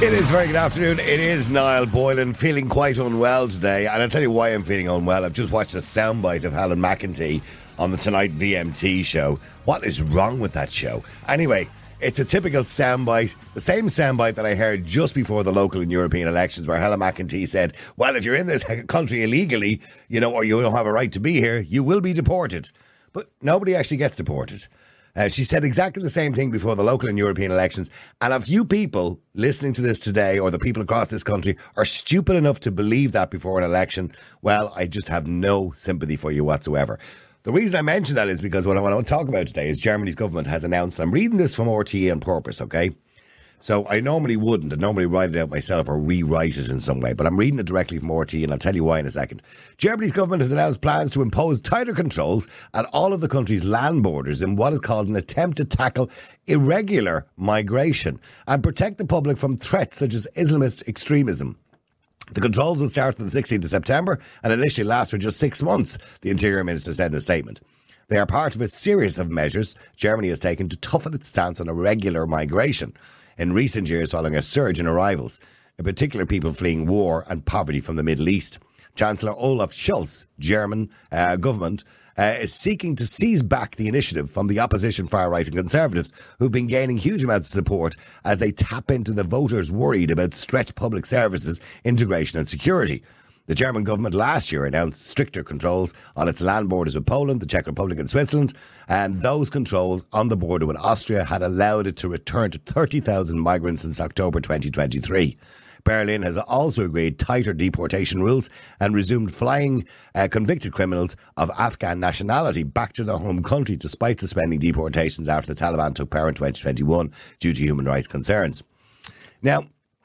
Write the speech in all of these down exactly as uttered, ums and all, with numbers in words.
It is very good afternoon. It is Niall Boylan, feeling quite unwell today. And I'll tell you why I'm feeling unwell. I've just watched a soundbite of Helen McEntee on the Tonight V M T show. What is wrong with that show? Anyway, it's a typical soundbite, the same soundbite that I heard just before the local and European elections, where Helen McEntee said, well, if you're in this country illegally, you know, or you don't have a right to be here, you will be deported. But nobody actually gets deported. Uh, she said exactly the same thing before the local and European elections. And a few people listening to this today, or the people across this country, are stupid enough to believe that before an election. Well, I just have no sympathy for you whatsoever. The reason I mention that is because what I want to talk about today is Germany's government has announced, I'm reading this from R T E on purpose, okay? So I normally wouldn't. I'd normally write it out myself or rewrite it in some way. But I'm reading it directly from R T E, and I'll tell you why in a second. Germany's government has announced plans to impose tighter controls at all of the country's land borders in what is called an attempt to tackle irregular migration and protect the public from threats such as Islamist extremism. The controls will start on the sixteenth of September and initially last for just six months, the Interior Minister said in a statement. They are part of a series of measures Germany has taken to toughen its stance on irregular migration in recent years following a surge in arrivals, in particular people fleeing war and poverty from the Middle East. Chancellor Olaf Scholz, German uh, government, uh, is seeking to seize back the initiative from the opposition far-right and Conservatives, who've been gaining huge amounts of support as they tap into the voters worried about stretched public services, integration and security. The German government last year announced stricter controls on its land borders with Poland, the Czech Republic and Switzerland, and those controls on the border with Austria had allowed it to return to thirty thousand migrants since October twenty twenty-three. Berlin has also agreed tighter deportation rules and resumed flying uh, convicted criminals of Afghan nationality back to their home country, despite suspending deportations after the Taliban took power in twenty twenty-one due to human rights concerns. Now,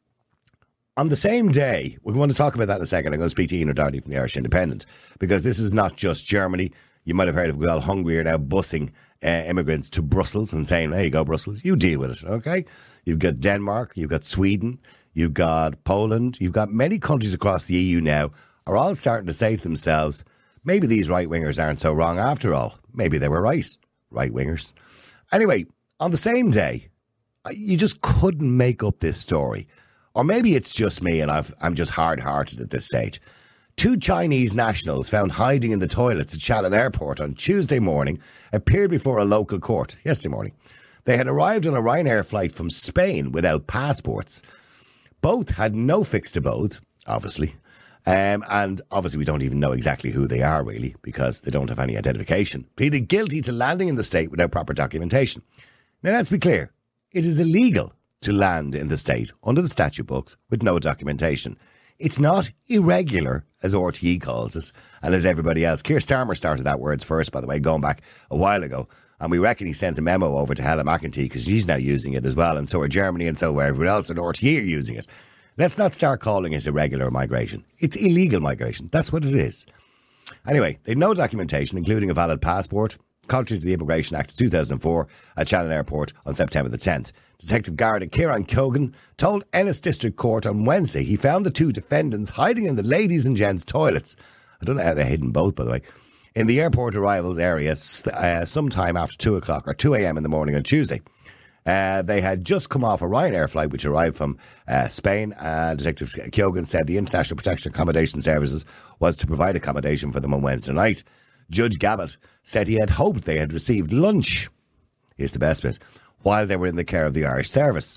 on the same day, we're going to talk about that in a second. I'm going to speak to Ian O'Doherty from the Irish Independent, because this is not just Germany. You might have heard of well, Hungary are now busing uh, immigrants to Brussels and saying, there you go, Brussels, you deal with it, okay? You've got Denmark, you've got Sweden, you've got Poland, you've got many countries across the E U now are all starting to say to themselves, maybe these right-wingers aren't so wrong after all. Maybe they were right, right-wingers. Anyway, on the same day, you just couldn't make up this story. Or maybe it's just me and I've, I'm just hard-hearted at this stage. Two Chinese nationals found hiding in the toilets at Shannon Airport on Tuesday morning appeared before a local court yesterday morning. They had arrived on a Ryanair flight from Spain without passports. Both had no fixed abode, obviously. Um, and obviously we don't even know exactly who they are, really, because they don't have any identification. Pleaded guilty to landing in the state without proper documentation. Now, let's be clear. It is illegal to land in the state under the statute books with no documentation. It's not irregular, as R T E calls it, and as everybody else. Keir Starmer started that words first, by the way, going back a while ago. And we reckon he sent a memo over to Helen McEntee because she's now using it as well. And so are Germany, and so are everyone else, and R T E are using it. Let's not start calling it irregular migration. It's illegal migration. That's what it is. Anyway, they had no documentation, including a valid passport, contrary to the Immigration Act of two thousand four at Shannon Airport on September the tenth. Detective Garda Kieran Cogan told Ennis District Court on Wednesday he found the two defendants hiding in the ladies' and gents' toilets. I don't know how they hid both, by the way. In the airport arrivals area uh, sometime after two o'clock or two a.m. in the morning on Tuesday. Uh, they had just come off a Ryanair flight which arrived from uh, Spain. Uh, Detective Kyogan said the International Protection Accommodation Services was to provide accommodation for them on Wednesday night. Judge Gabbett said he had hoped they had received lunch. Here's the best bit. While they were in the care of the Irish service.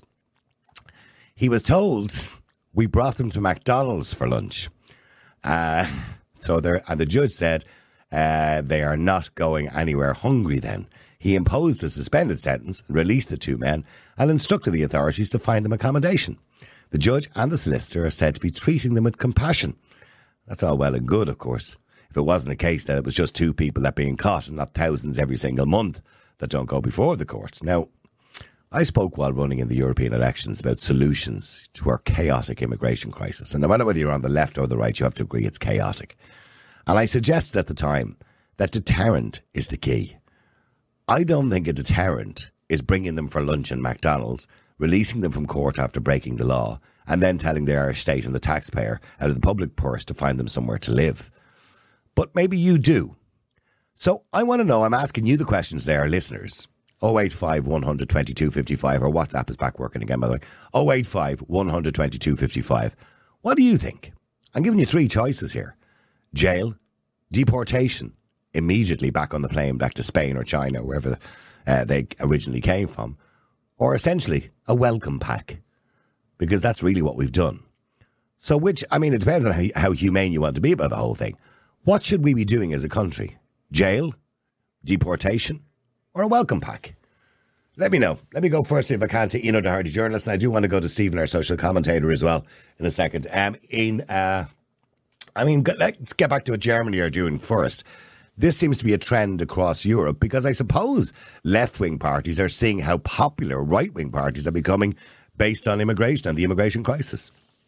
He was told, we brought them to McDonald's for lunch. Uh, so there, and the judge said uh, they are not going anywhere hungry then. He imposed a suspended sentence, released the two men, and instructed the authorities to find them accommodation. The judge and the solicitor are said to be treating them with compassion. That's all well and good, of course. If it wasn't a case that it was just two people that being caught and not thousands every single month that don't go before the courts. Now, I spoke while running in the European elections about solutions to our chaotic immigration crisis. And no matter whether you're on the left or the right, you have to agree it's chaotic. And I suggested at the time that deterrent is the key. I don't think a deterrent is bringing them for lunch in McDonald's, releasing them from court after breaking the law, and then telling the Irish state and the taxpayer out of the public purse to find them somewhere to live. But maybe you do. So I want to know, I'm asking you the questions there, listeners. oh eight five, one hundred, twenty-two fifty-five. Our WhatsApp is back working again, by the way. oh eight five, one hundred, twenty-two fifty-five. What do you think? I'm giving you three choices here. Jail, deportation, immediately back on the plane, back to Spain or China, wherever uh, they originally came from, or essentially a welcome pack, because that's really what we've done. So which, I mean, it depends on how, how humane you want to be about the whole thing. What should we be doing as a country? Jail, deportation, or a welcome pack? Let me know. Let me go first if I can to Eno Doherty, journalist, and I do want to go to Stephen, our social commentator, as well in a second. Um, in, uh, I mean, let's get back to what Germany are doing first. This seems to be a trend across Europe because I suppose left-wing parties are seeing how popular right-wing parties are becoming based on immigration and the immigration crisis.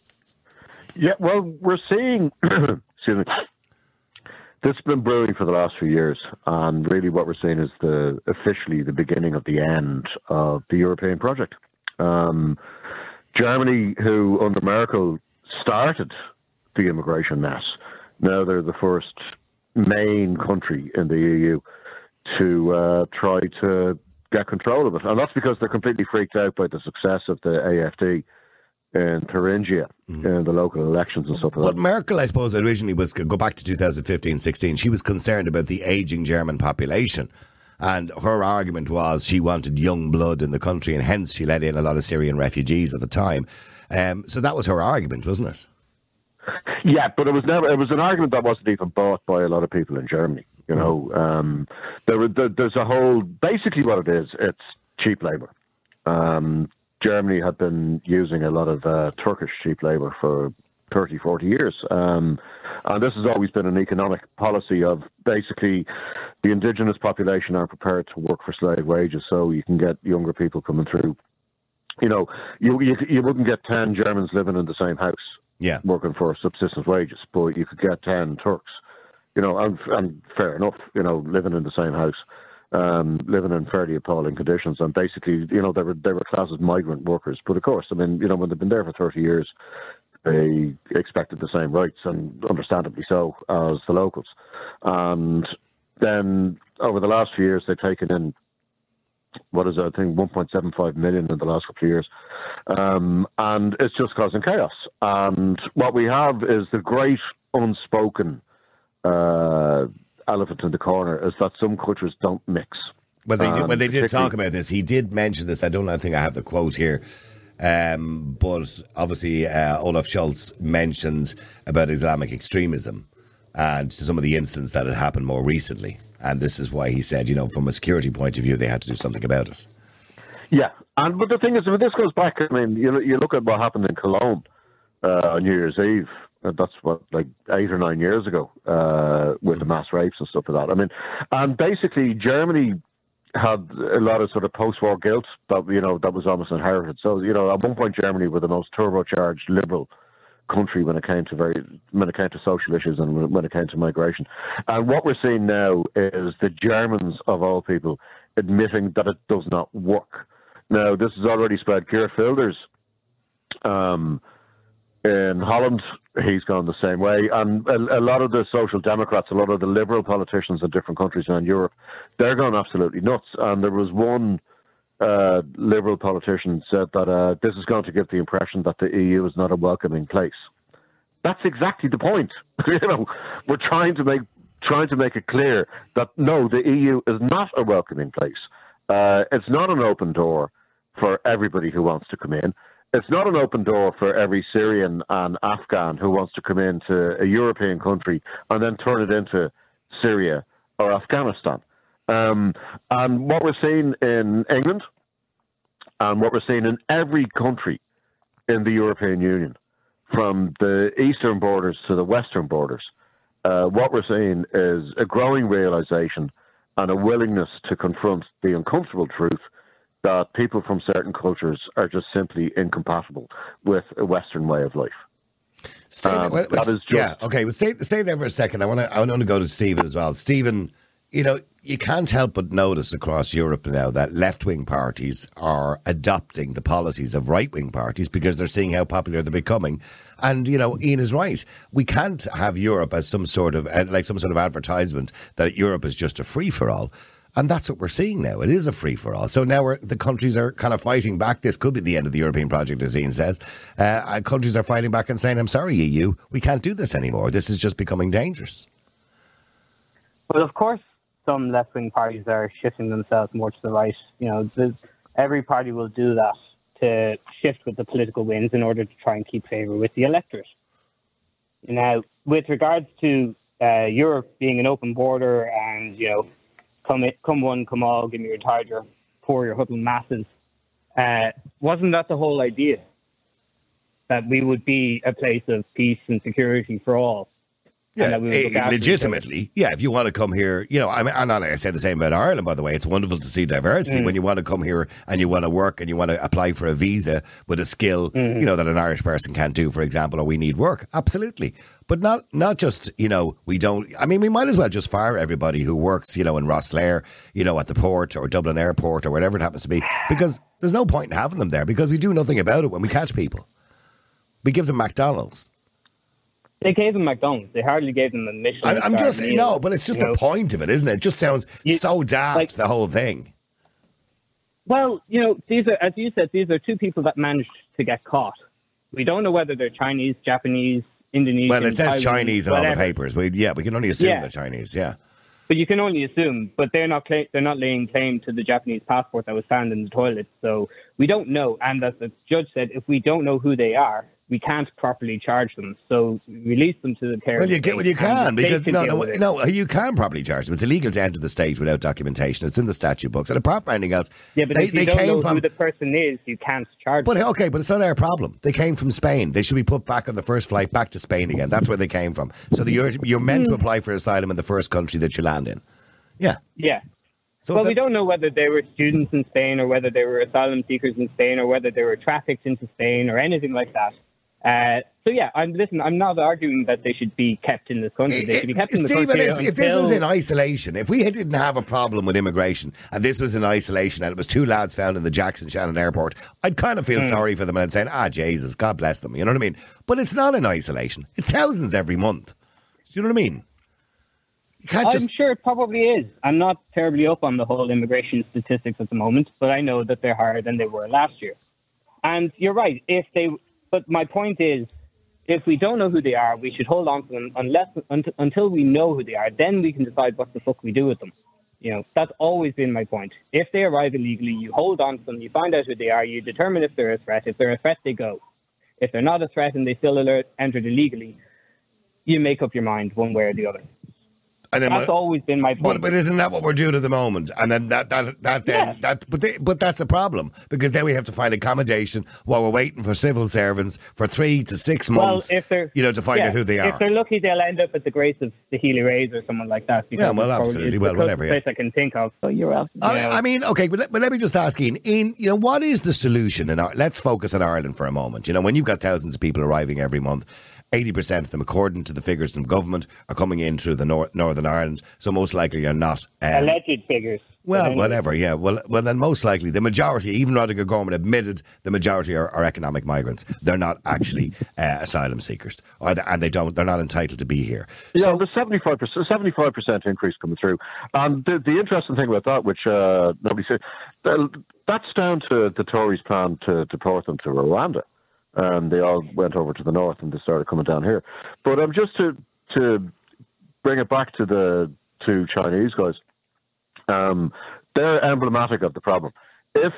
Yeah, well, we're seeing, excuse me, this has been brewing for the last few years, and really what we're seeing is the officially the beginning of the end of the European project. Um, Germany, who under Merkel started the immigration mess, now they're the first main country in the E U to uh, try to get control of it. And that's because they're completely freaked out by the success of the A F D in Thuringia mm. in the local elections and stuff like that. But Merkel, I suppose, originally was, go back to two thousand fifteen sixteen, she was concerned about the ageing German population. And her argument was she wanted young blood in the country, and hence she let in a lot of Syrian refugees at the time. Um, so that was her argument, wasn't it? Yeah, but it was never. It was an argument that wasn't even bought by a lot of people in Germany. You know, um, there, there, there's a whole. Basically, what it is, it's cheap labour. Um, Germany had been using a lot of uh, Turkish cheap labour for thirty, forty years, um, and this has always been an economic policy of basically the indigenous population are prepared to work for slave wages, so you can get younger people coming through. You know, you you, you wouldn't get ten Germans living in the same house. Yeah, working for subsistence wages, but you could get ten Turks, you know, and, and fair enough, you know, living in the same house, um, living in fairly appalling conditions, and basically, you know, they were they were classed as migrant workers. But of course, I mean, you know, when they've been there for thirty years, they expected the same rights, and understandably so, as the locals. And then over the last few years, they've taken in, what is it, I think one point seven five million in the last couple of years. Um, and it's just causing chaos. And what we have is the great unspoken uh, elephant in the corner is that some cultures don't mix. Well, they, um, when they did talk about this, he did mention this. I don't I think I have the quote here. Um, but obviously, uh, Olaf Scholz mentioned about Islamic extremism and some of the incidents that had happened more recently. And this is why he said, you know, from a security point of view, they had to do something about it. Yeah, and but the thing is, if this goes back, I mean, you you look at what happened in Cologne uh, on New Year's Eve. That's what, like eight or nine years ago, uh, with the mass rapes and stuff like that. I mean, and basically Germany had a lot of sort of post-war guilt that, you know, that was almost inherited. So, you know, at one point Germany were the most turbocharged liberal country when it came to very when it came to social issues and when it came to migration. And what we're seeing now is the Germans, of all people, admitting that it does not work. Now, this has already spread. Geert Wilders, um, in Holland, he's gone the same way. And a, a lot of the social democrats, a lot of the liberal politicians in different countries around Europe, they're going absolutely nuts. And there was one uh, liberal politician said that uh, this is going to give the impression that the E U is not a welcoming place. That's exactly the point. you know, we're trying to make trying to make it clear that no, the E U is not a welcoming place. Uh, it's not an open door for everybody who wants to come in. It's not an open door for every Syrian and Afghan who wants to come into a European country and then turn it into Syria or Afghanistan. Um, and what we're seeing in England and what we're seeing in every country in the European Union, from the eastern borders to the western borders, uh, what we're seeing is a growing realization and a willingness to confront the uncomfortable truth that people from certain cultures are just simply incompatible with a Western way of life. Stay um, there, that is just, yeah, okay. Well, stay, stay there for a second. I want to I want to go to Stephen as well. Stephen, you know, you can't help but notice across Europe now that left-wing parties are adopting the policies of right-wing parties because they're seeing how popular they're becoming. And, you know, Ian is right. We can't have Europe as some sort of, like some sort of advertisement that Europe is just a free-for-all. And that's what we're seeing now. It is a free-for-all. So now we're, the countries are kind of fighting back. This could be the end of the European project, as Ian says. Uh, countries are fighting back and saying, I'm sorry, E U, we can't do this anymore. This is just becoming dangerous. Well, of course, some left-wing parties are shifting themselves more to the right. You know, every party will do that to shift with the political winds in order to try and keep favour with the electorate. Now, with regards to uh, Europe being an open border and, you know, come in, come one, come all, give me your tide, your poor, your huddled masses, uh, wasn't that the whole idea? That we would be a place of peace and security for all? Yeah, legitimately. Yeah, if you want to come here, you know, I mean, and I say the same about Ireland, by the way. It's wonderful to see diversity. Mm. When you want to come here and you want to work and you want to apply for a visa with a skill, mm. you know, that an Irish person can't do, for example, or we need work. Absolutely. But not not just, you know, we don't, I mean, we might as well just fire everybody who works, you know, in Rosslare, you know, at the port or Dublin Airport or whatever it happens to be, because there's no point in having them there because we do nothing about it when we catch people. We give them McDonald's. They gave them McDonald's. They hardly gave them a Michelin. I'm just meal, no, but it's just the know? point of it, isn't it? It just sounds you, so daft, like, the whole thing. Well, you know, these are, as you said, these are two people that managed to get caught. We don't know whether they're Chinese, Japanese, Indonesian. Well, it says Taiwan, Chinese in all the papers. We, yeah, we can only assume yeah. they're Chinese. Yeah, but you can only assume. But they're not cla- they're not laying claim to the Japanese passport that was found in the toilet. So we don't know. And as the judge said, if we don't know who they are, we can't properly charge them, so release them to the care. Well, you get well, you can because no, no, no, you can properly charge them. It's illegal to enter the state without documentation. It's in the statute books, and apart from anything else, yeah, but they, if you they don't came know from, who the person is, you can't charge. But them. okay, but it's not our problem. They came from Spain. They should be put back on the first flight back to Spain again. That's where they came from. So the, you're you're meant to apply for asylum in the first country that you land in. Yeah. Yeah. So well, that, we don't know whether they were students in Spain or whether they were asylum seekers in Spain or whether they were trafficked into Spain or anything like that. Uh, so yeah, I'm listen. I'm not arguing that they should be kept in this country. They should be kept in the Stephen, country. if, if this was in isolation, if we didn't have a problem with immigration, and this was in isolation, and it was two lads found in the Jackson Shannon Airport, I'd kind of feel mm. sorry for them, and I'd say, "Ah, Jesus, God bless them." You know what I mean? But it's not in isolation. It's thousands every month. Do you know what I mean? You can't I'm just... sure it probably is. I'm not terribly up on the whole immigration statistics at the moment, but I know that they're higher than they were last year. And you're right. If they But my point is, if we don't know who they are, we should hold on to them unless until, until we know who they are. Then we can decide what the fuck we do with them. You know, that's always been my point. If they arrive illegally, you hold on to them, you find out who they are, you determine if they're a threat. If they're a threat, they go. If they're not a threat and they still alert, entered illegally, you make up your mind one way or the other. And then that's what, always been my point. But, but isn't that what we're doing at the moment? And then that that that then yeah. that but they, but that's a problem because then we have to find accommodation while we're waiting for civil servants for three to six months. Well, if they're you know to find yeah, out who they are. If they're lucky, they'll end up at the grace of the Healy Rays or someone like that. Yeah, well, absolutely, well, whatever. The place yeah. I can think of. So you're out. I, I mean, okay, but let, but let me just ask Ian. Ian, you know, what is the solution? In our, let's focus on Ireland for a moment. You know, when you've got thousands of people arriving every month. eighty percent of them, according to the figures from government, are coming in through the nor- Northern Ireland. So most likely you're not. Um, Alleged figures. Well, whatever, yeah. Well, well, then most likely the majority, even Roderick Gorman admitted, the majority are, are economic migrants. They're not actually uh, asylum seekers, or the, and they don't. They're not entitled to be here. Yeah, so, there's seventy-five percent, seventy-five percent increase coming through. And the, the interesting thing about that, which uh, nobody said, that's down to the Tories' plan to deport them to Rwanda. And they all went over to the north and they started coming down here. But um, just to to bring it back to the two Chinese guys, um, they're emblematic of the problem. If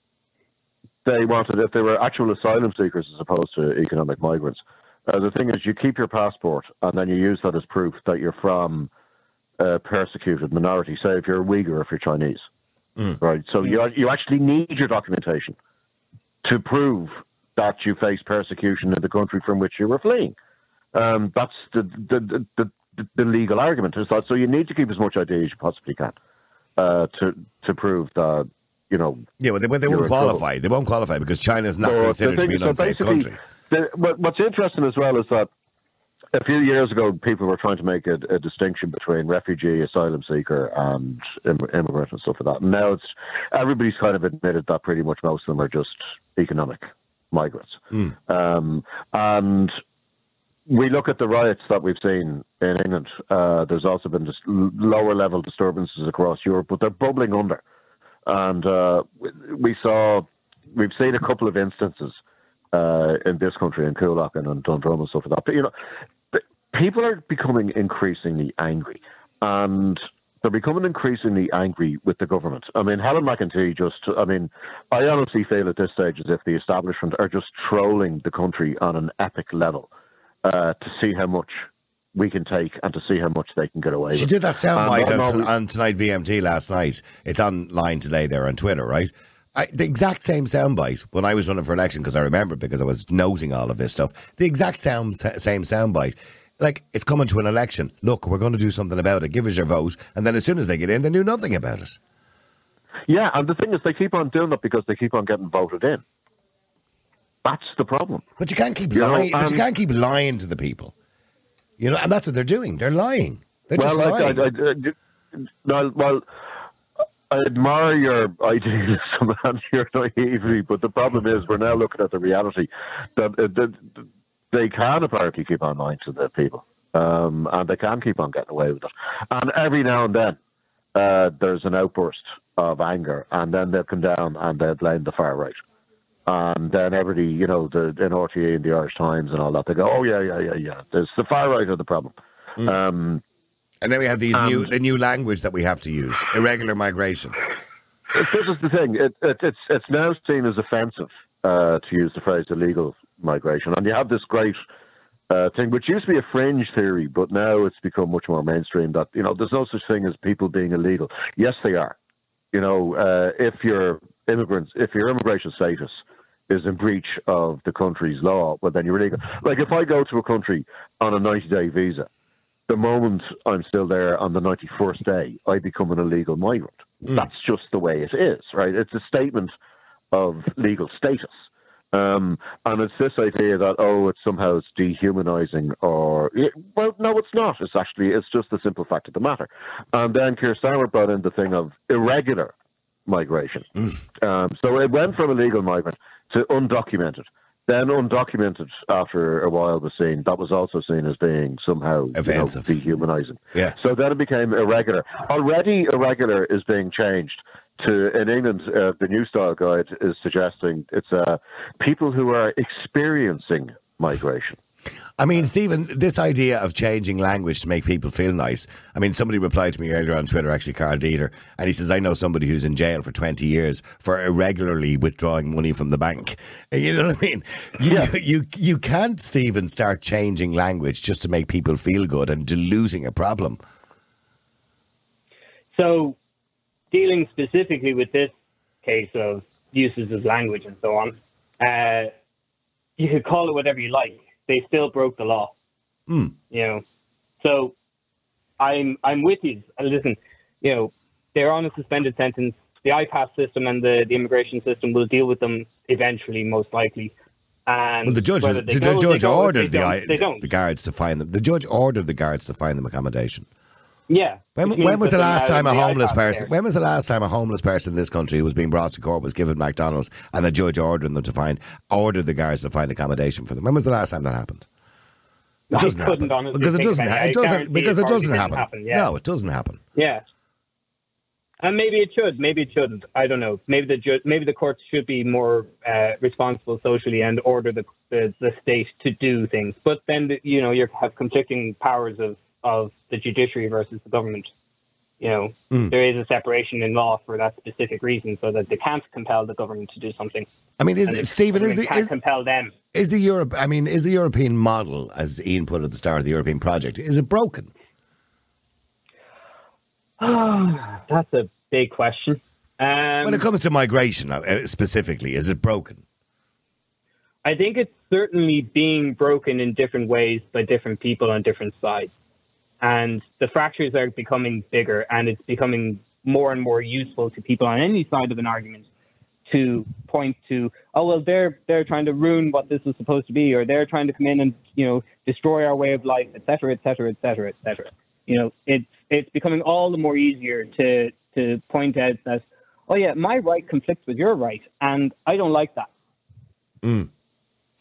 they wanted, if they were actual asylum seekers as opposed to economic migrants, uh, the thing is you keep your passport and then you use that as proof that you're from a persecuted minority. Say if you're Uyghur, if you're Chinese, mm. right? So you you actually need your documentation to prove that you face persecution in the country from which you were fleeing. Um, that's the the, the the the legal argument is that. So you need to keep as much I D as you possibly can uh, to to prove that you know. Yeah, well, they, they won't qualify. They won't qualify because China's not so considered thing, to be an unsafe so country. The, what's interesting as well is that a few years ago, people were trying to make a, a distinction between refugee, asylum seeker, and immigrant and stuff like that. And now it's everybody's kind of admitted that pretty much most of them are just economic migrants. Mm. Um, and we look at the riots that we've seen in England. Uh, there's also been just lower level disturbances across Europe, but they're bubbling under. And uh, we saw, we've seen a couple of instances uh, in this country, in Coolock and Dundrum and stuff like that. But, you know, people are becoming increasingly angry, and they're becoming increasingly angry with the government. I mean, Helen McEntee just, I mean, I honestly feel at this stage as if the establishment are just trolling the country on an epic level uh, to see how much we can take and to see how much they can get away with. She did that soundbite um, on, on Tonight V M T last night. It's online today there on Twitter, right? I, the exact same soundbite when I was running for election, because I remember, because I was noting all of this stuff. The exact sound, same soundbite. Like, it's coming to an election. Look, we're going to do something about it. Give us your vote. And then as soon as they get in, they do nothing about it. Yeah, and the thing is, they keep on doing it because they keep on getting voted in. That's the problem. But you can't keep you lying. know, um, but you can't keep lying to the people. You know, and that's what they're doing. They're lying. They're well, just I, lying. I, I, I, well, I admire your idealism and your naivety, but the problem is we're now looking at the reality that, uh, that they can apparently keep on lying to the people, um, and they can keep on getting away with it. And every now and then, uh, there's an outburst of anger, and then they'll come down and they'll blame the far right. And then everybody, you know, the in R T A and the Irish Times and all that, they go, oh, yeah, yeah, yeah, yeah. There's the far right are the problem. Mm. Um, and then we have these new the new language that we have to use, irregular migration. This is the thing. It, it, it's it's now seen as offensive uh, to use the phrase illegal migration. And you have this great uh, thing, which used to be a fringe theory, but now it's become much more mainstream, that, you know, there's no such thing as people being illegal. Yes, they are. You know, uh, if your immigrants, if your immigration status is in breach of the country's law, well, then you're illegal. Like, if I go to a country on a ninety-day visa, the moment I'm still there on the ninety-first day, I become an illegal migrant. Mm. That's just the way it is, right? It's a statement of legal status. Um, and it's this idea that, oh, it's somehow it's dehumanizing, or, well, no, it's not. It's actually, it's just the simple fact of the matter. And then Keir Starmer brought in the thing of irregular migration. Mm. Um, so it went from illegal migrant to undocumented. Then undocumented, after a while, was seen, that was also seen as being somehow, offensive, you know, dehumanizing. Yeah. So then it became irregular. Already irregular is being changed to, in England, uh, the New Style Guide is suggesting it's uh, people who are experiencing migration. I mean, Stephen, this idea of changing language to make people feel nice. I mean, somebody replied to me earlier on Twitter, actually, Carl Dieter, and he says, I know somebody who's in jail for twenty years for irregularly withdrawing money from the bank. You know what I mean? You, yeah. you, you can't, Stephen, start changing language just to make people feel good and diluting a problem. So, dealing specifically with this case of uses of language and so on, uh, you could call it whatever you like. They still broke the law, mm. you know. So I'm I'm with you. Listen, you know, they're on a suspended sentence. The I PASS system and the, the immigration system will deal with them eventually, most likely. And well, the judge, was, the, go, the judge go, ordered they the, don't, they don't. the guards to find them. The judge ordered the guards to find them accommodation. Yeah. When, when was the last time a homeless I person? There. When was the last time a homeless person in this country who was being brought to court was given McDonald's and the judge ordered them to find ordered the guards to find accommodation for them? When was the last time that happened? It doesn't I couldn't happen honestly because it doesn't. It. It doesn't because it doesn't happen. happen yeah. No, it doesn't happen. Yeah. And maybe it should. Maybe it shouldn't. I don't know. Maybe the ju- maybe the courts should be more uh, responsible socially and order the, the the state to do things. But then the, you know you have conflicting powers of, of the judiciary versus the government. You know, mm. there is a separation in law for that specific reason, so that they can't compel the government to do something. I mean, is it, Stephen, is the can't is, compel them? Is the Europe? I mean, is the European model, as Ian put at the start of the European project, is it broken? Oh, that's a big question. Um, when it comes to migration, uh, specifically, is it broken? I think it's certainly being broken in different ways by different people on different sides. And the fractures are becoming bigger, and it's becoming more and more useful to people on any side of an argument to point to, oh, well, they're they're trying to ruin what this is supposed to be, or they're trying to come in and, you know, destroy our way of life, et cetera, et cetera, et cetera, et cetera. You know, it's it's becoming all the more easier to to point out that, oh, yeah, my right conflicts with your right, and I don't like that. Mm.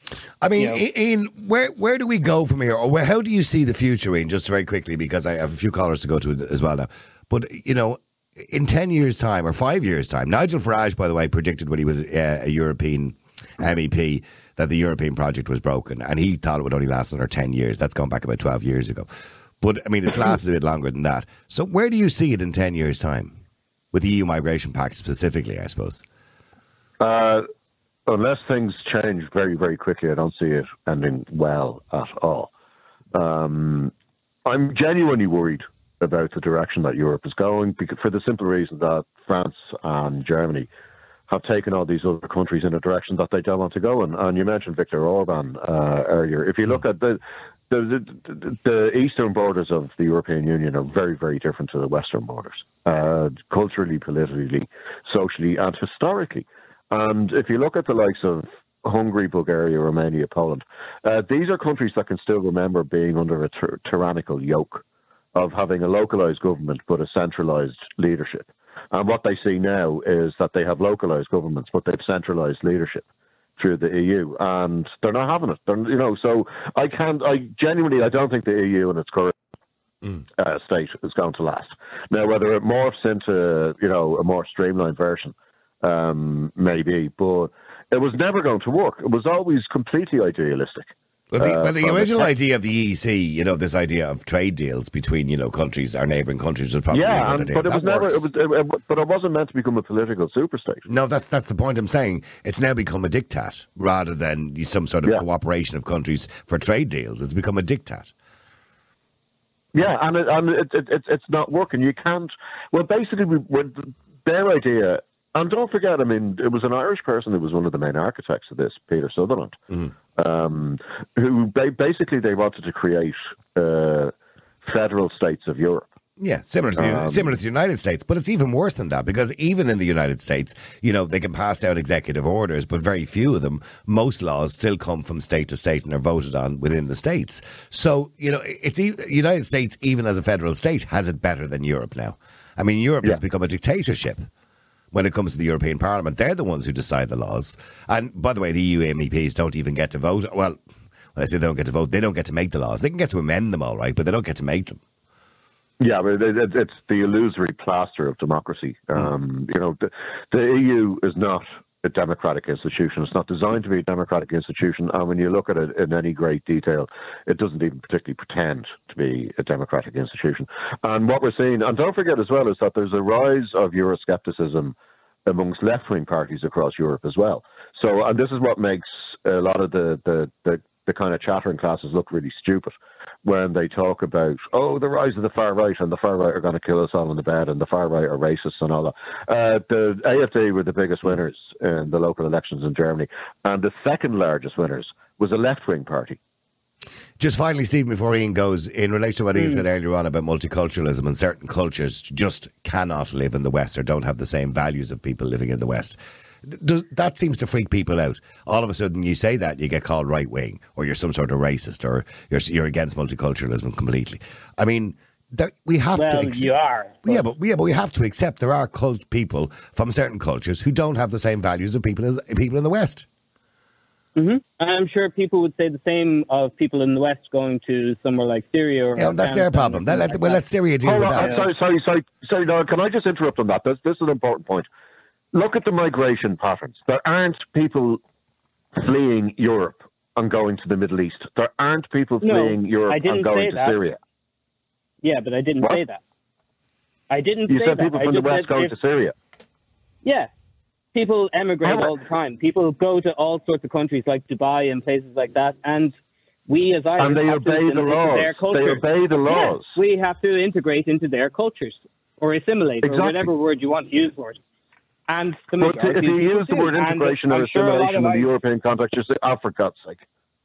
I mean, You know. Ian, where where do we go from here, or where, how do you see the future, Ian? Just very quickly, because I have a few callers to go to as well now. But you know, in ten years' time or five years' time, Nigel Farage, by the way, predicted when he was uh, a European M E P that the European project was broken, and he thought it would only last another ten years. That's gone back about twelve years ago. But I mean, it's lasted a bit longer than that. So where do you see it in ten years' time, with the E U Migration Pact specifically, I suppose? Uh, unless things change very, very quickly, I don't see it ending well at all. Um, I'm genuinely worried about the direction that Europe is going, because, for the simple reason that France and Germany have taken all these other countries in a direction that they don't want to go in. And you mentioned Viktor Orban uh, earlier. If you look at the the, the the eastern borders of the European Union are very, very different to the western borders, uh, culturally, politically, socially, and historically. And if you look at the likes of Hungary, Bulgaria, Romania, Poland, uh, these are countries that can still remember being under a tyr- tyrannical yoke of having a localized government but a centralized leadership. And what they see now is that they have localized governments, but they've centralized leadership through the E U, and they're not having it. They're, you know, so I can't. I genuinely, I don't think the E U in its current mm. uh, state is going to last. Now, whether it morphs into, you know, a more streamlined version, um, maybe, but it was never going to work. It was always completely idealistic. Well, the, uh, well, the original the, idea of the E E C, you know, this idea of trade deals between, you know, countries, our neighbouring countries, was probably yeah, a good and, idea. but it that was never. works. It was, it, it, but it wasn't meant to become a political superstate. No, that's that's the point I'm saying. It's now become a diktat rather than some sort of yeah. cooperation of countries for trade deals. It's become a diktat. Yeah, and it, and it, it, it, it's not working. You can't. Well, basically, we, when their idea. And don't forget, I mean, it was an Irish person who was one of the main architects of this, Peter Sutherland, mm-hmm. um, who ba- basically they wanted to create uh, federal states of Europe. Yeah, similar to, the, um, similar to the United States. But it's even worse than that, because even in the United States, you know, they can pass down executive orders, but very few of them, most laws still come from state to state and are voted on within the states. So, you know, it's the United States, even as a federal state, has it better than Europe now. I mean, Europe yeah. has become a dictatorship. When it comes to the European Parliament, they're the ones who decide the laws. And by the way, the E U M E Ps don't even get to vote. Well, when I say they don't get to vote, they don't get to make the laws. They can get to amend them, all right, but they don't get to make them. Yeah, but it's the illusory plaster of democracy. Um, you know, the, the E U is not a democratic institution. It's not designed to be a democratic institution. And when you look at it in any great detail, it doesn't even particularly pretend to be a democratic institution. And what we're seeing, and don't forget as well, is that there's a rise of Euroscepticism amongst left-wing parties across Europe as well. So, and this is what makes a lot of the, the, the, the kind of chattering classes look really stupid when they talk about, oh, the rise of the far right, and the far right are going to kill us all in the bed, and the far right are racist and all that. Uh, the A F D were the biggest winners in the local elections in Germany, and the second largest winners was a left-wing party. Just finally, Stephen, before Ian goes, in relation to what Ian mm. said earlier on about multiculturalism, and certain cultures just cannot live in the West or don't have the same values of people living in the West. Does, that seems to freak people out. All of a sudden, you say that, you get called right wing, or you're some sort of racist, or you're you're against multiculturalism completely. I mean, there, we have well, to. Well, ex- you are. But. Yeah, but yeah, but we have to accept there are cult people from certain cultures who don't have the same values of people people in the West. Mm-hmm. I'm sure people would say the same of people in the West going to somewhere like Syria. Or yeah, that's their problem. That, let, like well, let Syria deal oh, with no, that. Sorry, sorry, sorry, sorry. No, can I just interrupt on that? This, this is an important point. Look at the migration patterns. There aren't people fleeing Europe and going to the Middle East. There aren't people fleeing no, Europe and going to that. Syria. Yeah, but I didn't what? say that. I didn't you say said that. people from I the West going if, to Syria. Yeah. People emigrate oh. all the time. People go to all sorts of countries like Dubai and places like that. And we as Irish and they have obey to the laws. Their cultures. They obey the laws. Yeah, we have to integrate into their cultures or assimilate exactly. or whatever word you want to use for it. And the but if you use the word integration or assimilation in the Irish, European context, you say, oh, for God's sake.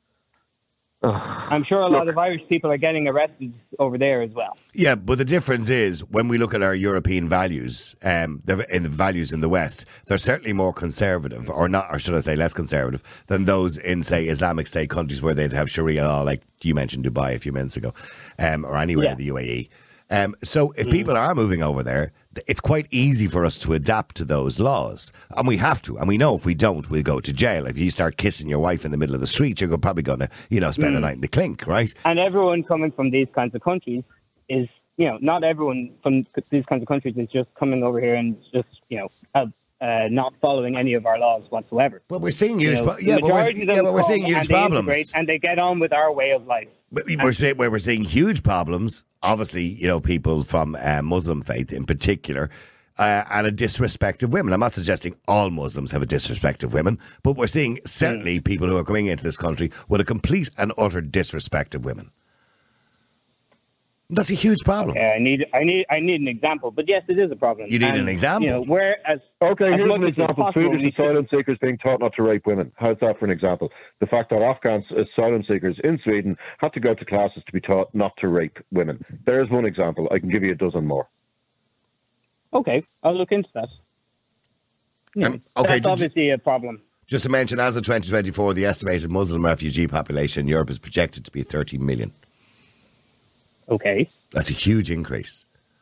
I'm sure a lot look, of Irish people are getting arrested over there as well. Yeah, but the difference is when we look at our European values, um, in the values in the West, they're certainly more conservative, or not, or should I say, less conservative than those in, say, Islamic State countries where they'd have Sharia law, like you mentioned Dubai a few minutes ago, um, or anywhere yeah. in the U A E. Um, so if people are moving over there, it's quite easy for us to adapt to those laws. And we have to. And we know if we don't, we'll go to jail. If you start kissing your wife in the middle of the street, you're probably going to, you know, spend mm. a night in the clink, right? And everyone coming from these kinds of countries is, you know, not everyone from these kinds of countries is just coming over here and just, you know, uh, uh, not following any of our laws whatsoever. Well, we're seeing huge, you know, pro- yeah, but we're, yeah, but we're seeing huge and problems, and they get on with our way of life. But we're, see, where we're seeing huge problems. Obviously, you know, people from uh, Muslim faith in particular, uh, and a disrespect of women. I'm not suggesting all Muslims have a disrespect of women, but we're seeing certainly mm. people who are coming into this country with a complete and utter disrespect of women. That's a huge problem. Okay, I need, I need, I need an example. But yes, it is a problem. You need and, an example. You know, whereas, okay, as here's much an as example. possible, Swedish asylum seekers being taught not to rape women. How's that for an example? The fact that Afghan asylum seekers in Sweden had to go to classes to be taught not to rape women. There's one example. I can give you a dozen more. Okay, I'll look into that. Yeah, um, okay, that's obviously a problem. Just to mention, as of twenty twenty-four, the estimated Muslim refugee population in Europe is projected to be thirty million. Okay. That's a huge increase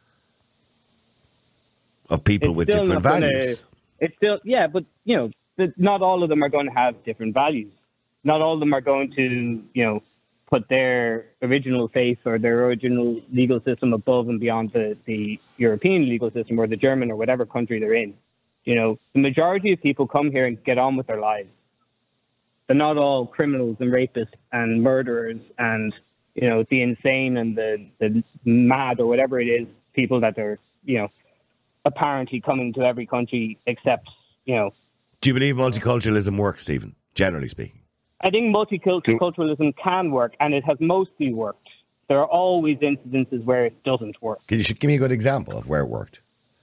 of people it's with different values. Gonna, it's still, yeah, but, you know, the, not all of them are going to have different values. Not all of them are going to, you know, put their original faith or their original legal system above and beyond the, the European legal system or the German or whatever country they're in. You know, the majority of people come here and get on with their lives. They're not all criminals and rapists and murderers and, you know, the insane and the, the mad or whatever it is, people that are, you know, apparently coming to every country except, you know. Do you believe multiculturalism works, Stephen, generally speaking? I think multiculturalism can work, and it has mostly worked. There are always incidences where it doesn't work. Can you give me a good example of where it worked?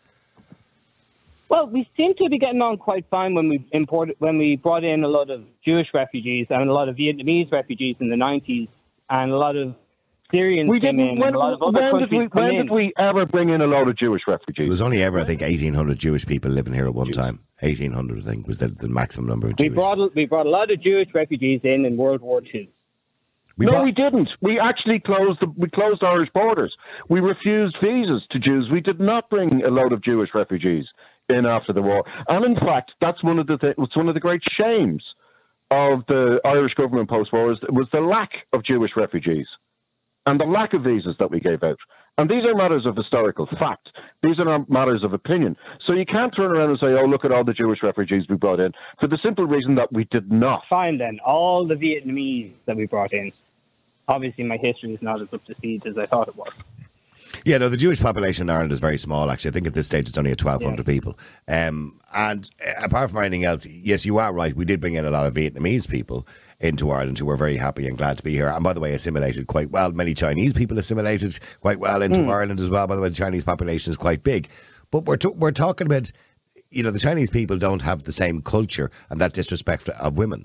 Well, we seem to be getting on quite fine when we imported, when we brought in a lot of Jewish refugees and a lot of Vietnamese refugees in the nineties. And a lot of Syrians we came in, when, and a lot of other when countries did we, come When in. did we ever bring in a load of Jewish refugees? There was only ever, I think, eighteen hundred Jewish people living here at one time. eighteen hundred, I think, was the, the maximum number of we Jewish. Brought, we brought a lot of Jewish refugees in in World War Two. We no, brought- we didn't. We actually closed the, we closed Irish borders. We refused visas to Jews. We did not bring a load of Jewish refugees in after the war. And in fact, that's one of the th- it's one of the great shames of the Irish government post-war was, was the lack of Jewish refugees and the lack of visas that we gave out. And these are matters of historical fact. These are not matters of opinion. So you can't turn around and say, oh, look at all the Jewish refugees we brought in, for the simple reason that we did not. Fine then, all the Vietnamese that we brought in. Obviously, my history is not as up to speed as I thought it was. Yeah, no, the Jewish population in Ireland is very small, actually. I think at this stage it's only at twelve hundred yeah. people. Um, and uh, apart from anything else, yes, you are right. We did bring in a lot of Vietnamese people into Ireland who were very happy and glad to be here. And by the way, assimilated quite well. Many Chinese people assimilated quite well into mm. Ireland as well. By the way, the Chinese population is quite big. But we're, to- we're talking about, you know, the Chinese people don't have the same culture and that disrespect of women.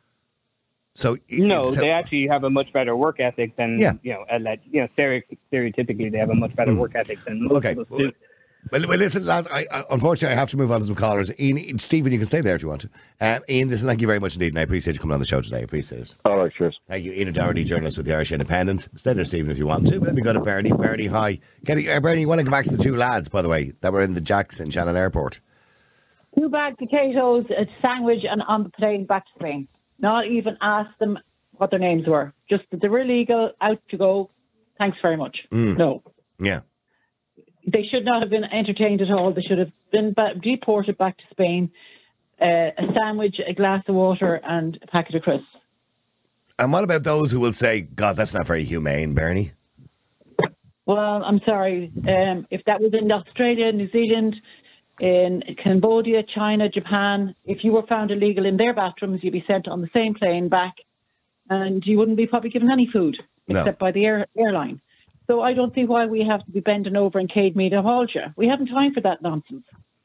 So no, so, they actually have a much better work ethic than yeah. you know. Uh, you know, stereotypically, they have a much better mm. work ethic than most okay. of us do. Well, well, listen, lads. I, I, unfortunately, I have to move on to some callers. Ian, Stephen, you can stay there if you want to. Uh, Ian, listen, thank you very much indeed, and I appreciate you coming on the show today. I appreciate it. All right, cheers. Thank you, Ian O'Doherty, journalist with the Irish Independent. Stay there, Stephen, if you want to. But let me go to Bernie. Bernie, hi. Kenny, uh, Bernie, you want to go back to the two lads, by the way, that were in the Jacks in Shannon Airport? Two bag potatoes, a sandwich, and on the plane back to Spain. Not even ask them what their names were. Just that they were illegal, out to go. Thanks very much. Mm. No. Yeah. They should not have been entertained at all. They should have been ba- deported back to Spain. Uh, a sandwich, a glass of water, and a packet of crisps. And what about those who will say, God, that's not very humane, Bernie? Well, I'm sorry. Um, if that was in Australia, New Zealand, in Cambodia, China, Japan, if you were found illegal in their bathrooms, you'd be sent on the same plane back. And you wouldn't be probably given any food, except no. by the air, airline. So I don't see why we have to be bending over in Cade Mead and Halsha. We haven't time for that nonsense.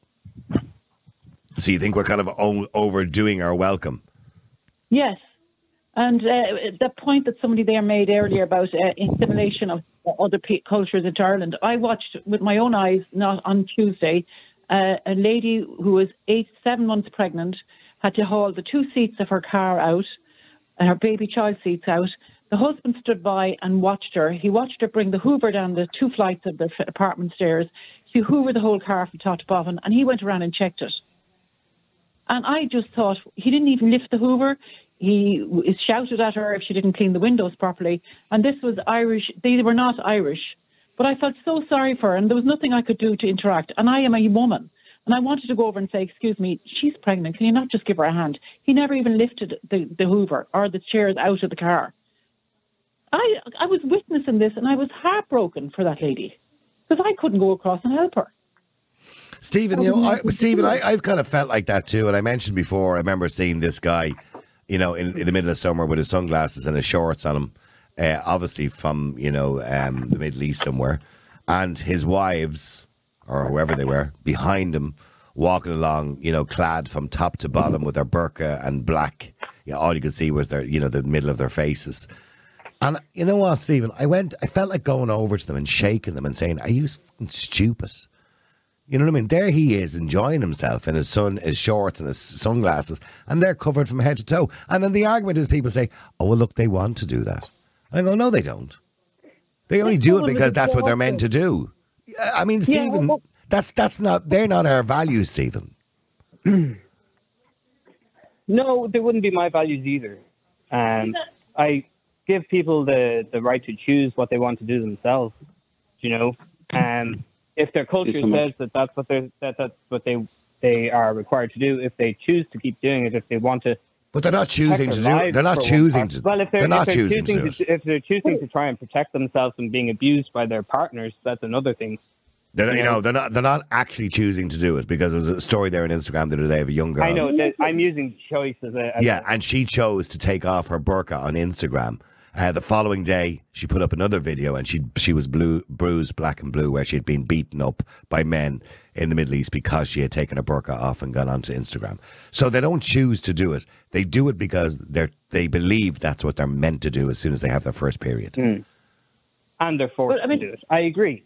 So you think we're kind of o- overdoing our welcome? Yes. And uh, the point that somebody there made earlier about uh, assimilation of other p- cultures into Ireland, I watched with my own eyes, not on Tuesday, uh, a lady who was eight, seven months pregnant, had to haul the two seats of her car out, and her baby child seats out, The husband stood by and watched her. He watched her bring the Hoover down the two flights of the apartment stairs. She hoovered the whole car from top to bottom, and he went around and checked it. And I just thought, he didn't even lift the Hoover. He shouted at her if she didn't clean the windows properly. And this was Irish. They were not Irish. But I felt so sorry for her, and there was nothing I could do to interact. And I am a woman. And I wanted to go over and say, excuse me, she's pregnant. Can you not just give her a hand? He never even lifted the, the Hoover or the chairs out of the car. I I was witnessing this, and I was heartbroken for that lady because I couldn't go across and help her. Stephen, you know, I, Stephen, I, I've kind of felt like that too. And I mentioned before, I remember seeing this guy, you know, in, in the middle of summer with his sunglasses and his shorts on him, uh, obviously from, you know, um, the Middle East somewhere, and his wives, or whoever they were, behind him, walking along, you know, clad from top to bottom with their burqa and black. You know, all you could see was their, you know, the middle of their faces. And you know what, Stephen? I went, I felt like going over to them and shaking them and saying, are you fucking stupid? You know what I mean? There he is enjoying himself in his sun, his shorts and his sunglasses, and they're covered from head to toe. And then the argument is people say, oh, well, look, they want to do that. And I go, no, they don't. They only do it because that's what they're meant to do. I mean, Stephen, yeah, that's that's not, they're not our values, Stephen. No, they wouldn't be my values either. Um, I give people the, the right to choose what they want to do themselves, you know. Um, if their culture says that that's what they that that's what they they are required to do, if they choose to keep doing it, if they want to. But they're not choosing to do it. They're not choosing to. Well, if they're, they're not if they're choosing, choosing to, to, if they're choosing to try and protect themselves from being abused by their partners, that's another thing. They're, you know, they're not. They're not actually choosing to do it because there was a story there on Instagram the other day of a young girl. I know. That I'm using choice as a. As yeah, and she chose to take off her burqa on Instagram. Uh, the following day, she put up another video, and she she was blue, bruised, black and blue, where she had been beaten up by men in the Middle East because she had taken her burqa off and gone onto Instagram. So they don't choose to do it; they do it because they they believe that's what they're meant to do as soon as they have their first period. Mm. And they're forced well, I mean, to do it. I agree.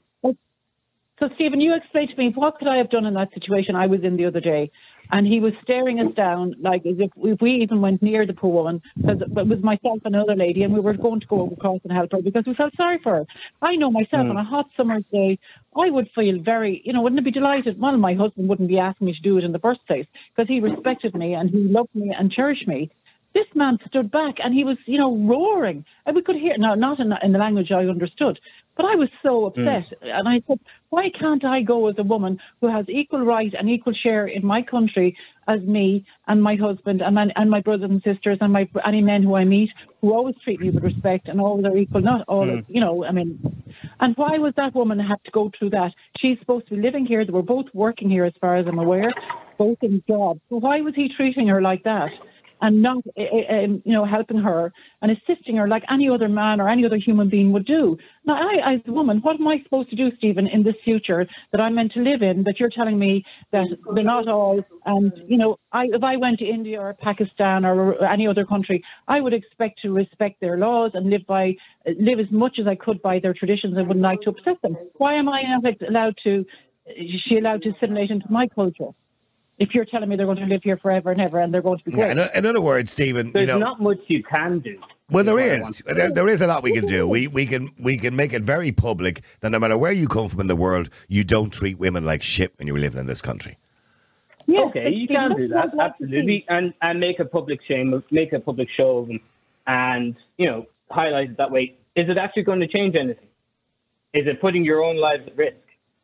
So, Stephen, you explained to me, what could I have done in that situation I was in the other day? And he was staring us down, like as if, if we even went near the poor woman, because it was myself and another lady, and we were going to go across and help her because we felt sorry for her. I know myself, mm. on a hot summer's day, I would feel very, you know, wouldn't I be delighted? Well, my husband wouldn't be asking me to do it in the first place because he respected me and he loved me and cherished me. This man stood back and he was, you know, roaring. And we could hear, no, not in, in the language I understood, but I was so upset. Mm. And I said, why can't I go as a woman who has equal right and equal share in my country as me and my husband and my, and my brothers and sisters and my any men who I meet who always treat me with respect and all are equal, not all, mm. you know, I mean, and why was that woman have to go through that? She's supposed to be living here. They were both working here as far as I'm aware, both in jobs. So why was he treating her like that? And not, uh, um, you know, helping her and assisting her like any other man or any other human being would do. Now, I, as a woman, what am I supposed to do, Stephen, in this future that I'm meant to live in, that you're telling me that they're not all, and, you know, I, if I went to India or Pakistan or any other country, I would expect to respect their laws and live by, live as much as I could by their traditions and wouldn't like to upset them. Why am I not allowed to, is she allowed to assimilate into my culture? If you're telling me they're going to live here forever and ever and they're going to be great. Yeah, in, in other words, Stephen, there's you know, not much you can do. Well, there is. There, there is a lot we can do. We we can we can make it very public that no matter where you come from in the world, you don't treat women like shit when you're living in this country. Yes, okay, you can do that, absolutely, and and make a public shame, make a public show of them, and you know, highlight it that way. Is it actually going to change anything? Is it putting your own lives at risk?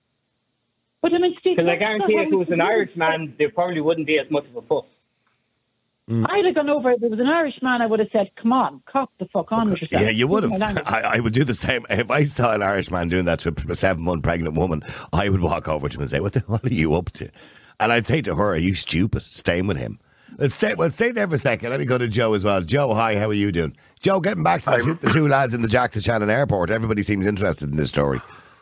Because I guarantee if it was an Irish man, there probably wouldn't be as much of a fuss. Mm. I'd have gone over, if it was an Irish man, I would have said, come on, cop the fuck on with yourself. Yeah, you would have. I, I would do the same. If I saw an Irish man doing that to a seven-month pregnant woman, I would walk over to him and say, what the hell are you up to? And I'd say to her, are you stupid, staying with him? Let's stay, well, stay there for a second. Let me go to Joe as well. Joe, hi, how are you doing? Joe, getting back to the two, the two lads in the Jackson Shannon Airport. Everybody seems interested in this story.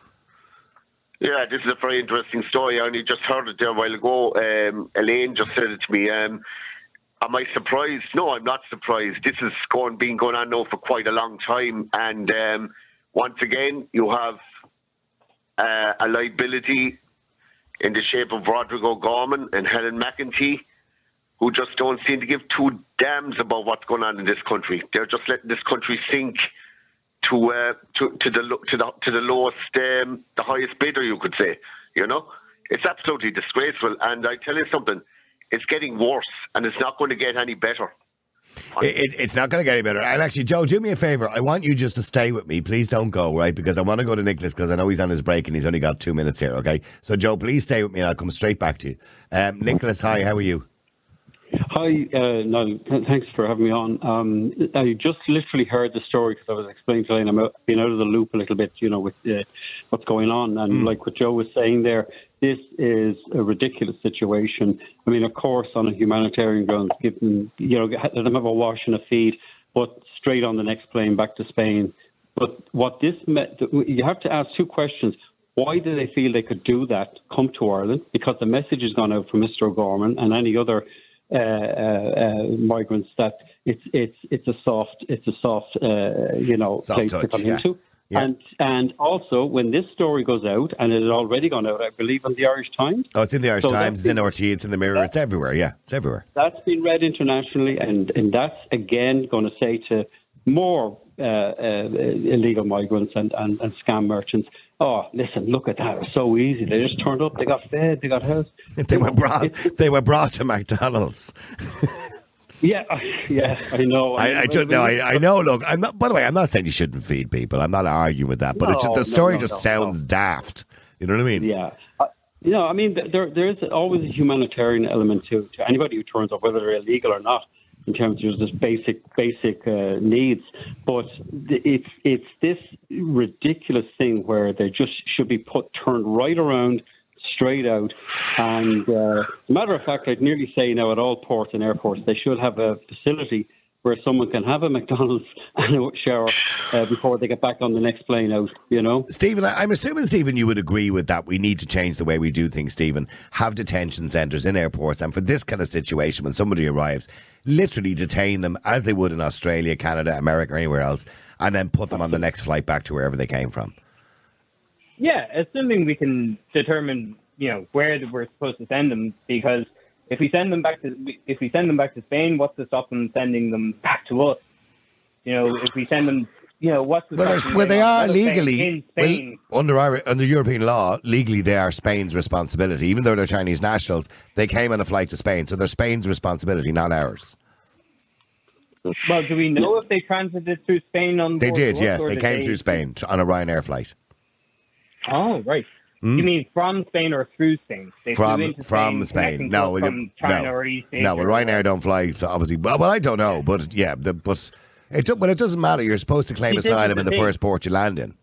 Yeah, this is a very interesting story. I only just heard it there a while ago. Um, Elaine just said it to me. Um, am I surprised? No, I'm not surprised. This has going, been going on now for quite a long time. And um, once again, you have uh, a liability in the shape of Roderick O'Gorman and Helen McEntee, who just don't seem to give two damns about what's going on in this country. They're just letting this country sink to uh, to to the to the to the lowest, um, the highest bidder, you could say. You know, it's absolutely disgraceful. And I tell you something, it's getting worse, and it's not going to get any better. It, it, it's not going to get any better. And actually, Joe, do me a favour. I want you just to stay with me. Please don't go, right? Because I want to go to Nicholas because I know he's on his break and he's only got two minutes here, okay? So, Joe, please stay with me and I'll come straight back to you. Um, Nicholas, hi, how are you? Hi, uh, no, th- thanks for having me on. Um, I just literally heard the story because I was explaining to Elaine, I'm out, been out of the loop a little bit, you know, with uh, what's going on. And mm. like what Joe was saying there, this is a ridiculous situation. I mean, of course, on a humanitarian grounds, give them, you know, let them have a wash and a feed, but straight on the next plane back to Spain. But what this meant, you have to ask two questions. Why do they feel they could do that, come to Ireland? Because the message has gone out from Mister O'Gorman and any other uh, uh, uh, migrants that it's it's it's a soft it's a soft uh, you know soft place touch, to come yeah. into. Yeah. And and also, when this story goes out, and it had already gone out, I believe, on the Irish Times. Oh, it's in the Irish so Times, it's in been, R T, it's in the Mirror, it's everywhere, yeah, it's everywhere. That's been read internationally, and, and that's, again, going to say to more uh, uh, illegal migrants and, and, and scam merchants, oh, listen, look at that, it was so easy. They just turned up, they got fed, they got housed. They were brought, they were brought to McDonald's. Yeah, yeah, I know. I, I, I just, no, I, I know. Look, I'm not. By the way, I'm not saying you shouldn't feed people. I'm not arguing with that. But no, it just, the story no, no, just no, sounds no. daft. You know what I mean? Yeah. Uh, you know, I mean, there there is always a humanitarian element to, to anybody who turns up, whether they're illegal or not, in terms of just basic basic uh, needs. But it's it's this ridiculous thing where they just should be put turned right around, straight out. And uh, as a matter of fact, I'd nearly say now at all ports and airports, they should have a facility where someone can have a McDonald's and a shower uh, before they get back on the next plane out, you know? Stephen, I'm assuming, Stephen, you would agree with that. We need to change the way we do things, Stephen. Have detention centres in airports, and for this kind of situation, when somebody arrives, literally detain them as they would in Australia, Canada, America, or anywhere else, and then put them on the next flight back to wherever they came from. Yeah, assuming we can determine, you know, where we're supposed to send them, because if we send them back to if we send them back to Spain, what's to stop them sending them back to us? You know, if we send them, you know, what's to well, stop them? Well, they are Spain, legally in Spain. Well, under our, under European law, legally they are Spain's responsibility. Even though they're Chinese nationals, they came on a flight to Spain, so they're Spain's responsibility, not ours. Well, do we know if they transited through Spain on? They did, us, yes. or They did came they... through Spain on a Ryanair flight. Oh, right. Hmm? You mean from Spain or through Spain? They From flew into from Spain, Spain. No, from China no, or East Asia. no. Well, Ryanair don't fly. Obviously, well, well, I don't know, but yeah, the, but it. But it doesn't matter. You're supposed to claim See, asylum the in the thing. first port you land in.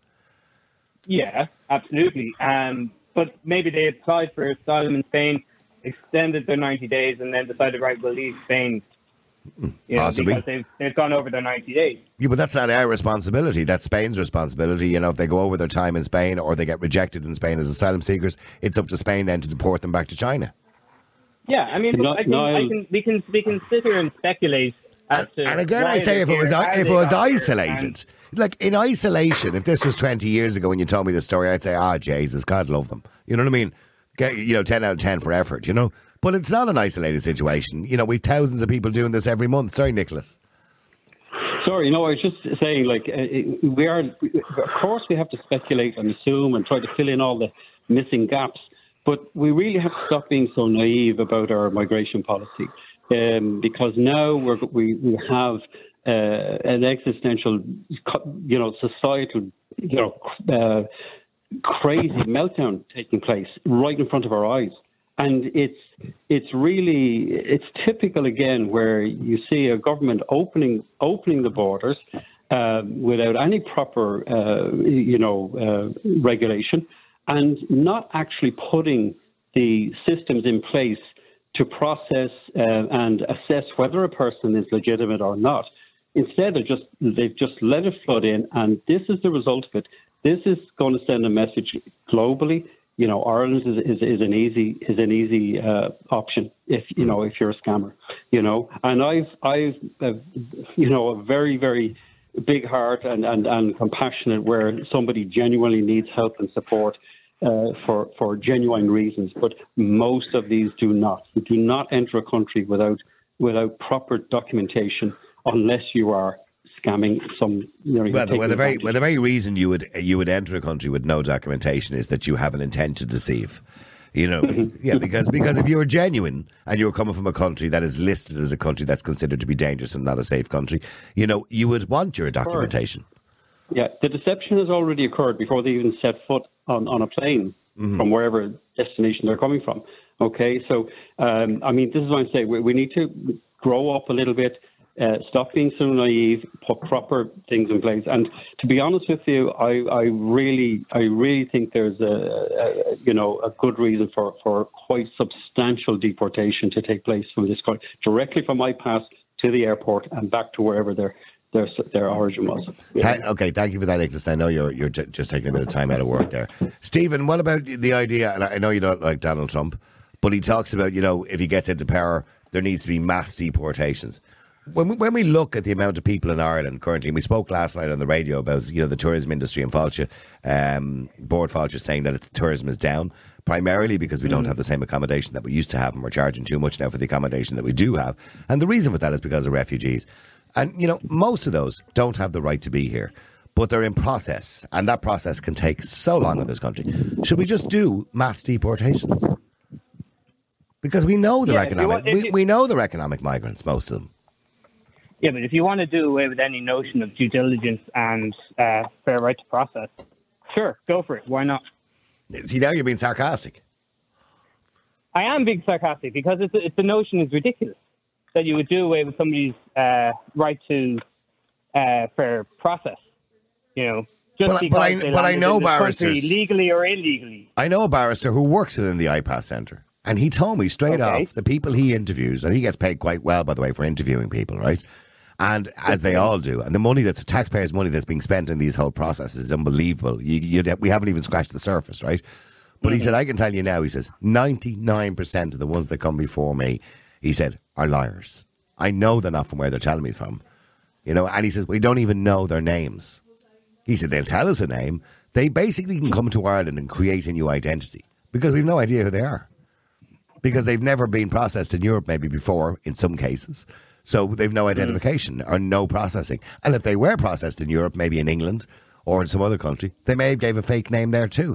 Yeah, absolutely. Um, but maybe they applied for asylum in Spain, extended their ninety days, and then decided, right, we'll leave Spain. You know, Possibly. because they've, they've gone over their ninety days. Yeah, but that's not our responsibility. That's Spain's responsibility. You know, if they go over their time in Spain or they get rejected in Spain as asylum seekers, it's up to Spain then to deport them back to China. Yeah, I mean, No, I can, no, I can, we can we can sit here and speculate. As And, to and again, why I say, if they're it was here, how if it they was got here, isolated, like in isolation, if this was twenty years ago when you told me this story, I'd say, ah, Jesus, God love them. You know what I mean? Get, you know, ten out of ten for effort. You know. But it's not an isolated situation. You know, we've thousands of people doing this every month. Sorry, Nicholas. Sorry, no, I was just saying, like, uh, we are, of course, we have to speculate and assume and try to fill in all the missing gaps, but we really have to stop being so naive about our migration policy, um, because now we're, we we have uh, an existential, you know, societal, you know, uh, crazy meltdown taking place right in front of our eyes. And it's it's really it's typical again where you see a government opening opening the borders uh, without any proper uh, you know uh, regulation, and not actually putting the systems in place to process uh, and assess whether a person is legitimate or not. Instead, of just they've just let it flood in, and this is the result of it. This is going to send a message globally. You know, Ireland is, is, is an easy is an easy uh, option if you know if you're a scammer. You know, and I've I've uh, you know a very very big heart and, and, and compassionate where somebody genuinely needs help and support. uh, for for genuine reasons, but most of these do not. You do not enter a country without without proper documentation, unless you are scamming some. You know, well, the, well, the very well, the very reason you would you would enter a country with no documentation is that you have an intent to deceive. You know, yeah, because because if you were genuine and you were coming from a country that is listed as a country that's considered to be dangerous and not a safe country, you know, you would want your documentation. Yeah, the deception has already occurred before they even set foot on, on a plane mm-hmm. from wherever destination they're coming from. Okay, so, um, I mean, this is what I'm saying. We, we need to grow up a little bit, uh, stop being so naive, put proper things in place. And to be honest with you, I, I really I really think there's a, a, you know, a good reason for, for quite substantial deportation to take place from this country, directly from my pass to the airport and back to wherever they're Their, their origin was. Yeah. Okay, thank you for that, Nicholas. I know you're you're j- just taking a bit of time out of work there. Stephen, what about the idea, and I know you don't like Donald Trump, but he talks about, you know, if he gets into power, there needs to be mass deportations. When we, when we look at the amount of people in Ireland currently, and we spoke last night on the radio about, you know, the tourism industry in Fáilte, um, Board Fáilte saying that its tourism is down, primarily because we don't have the same accommodation that we used to have, and we're charging too much now for the accommodation that we do have. And the reason for that is because of refugees. And, you know, most of those don't have the right to be here, but they're in process, and that process can take so long in this country. Should we just do mass deportations? Because we know they're yeah, economic. Want, we, you, we know they're economic migrants, most of them. Yeah, but if you want to do away with any notion of due diligence and uh, fair right to process, sure, go for it. Why not? See, now you're being sarcastic. I am being sarcastic because it's, it's the notion is ridiculous that you would do away with somebody's uh, right to uh, fair process. You know, just but, because but I, they but I know in this barristers country, legally or illegally. I know a barrister who works in the I P A S Centre, and he told me straight okay. off the people he interviews, and he gets paid quite well, by the way, for interviewing people, right? And as they all do, and the money that's taxpayers' money that's being spent in these whole processes is unbelievable. You, you, we haven't even scratched the surface, right? But mm-hmm. he said, I can tell you now, he says, ninety-nine percent of the ones that come before me, he said, are liars. I know they're not from where they're telling me from. You know, and he says, we don't even know their names. He said, they'll tell us a name. They basically can come to Ireland and create a new identity because we've no idea who they are. Because they've never been processed in Europe maybe before, in some cases. So they've no identification mm. or no processing. And if they were processed in Europe, maybe in England or in some other country, they may have gave a fake name there too.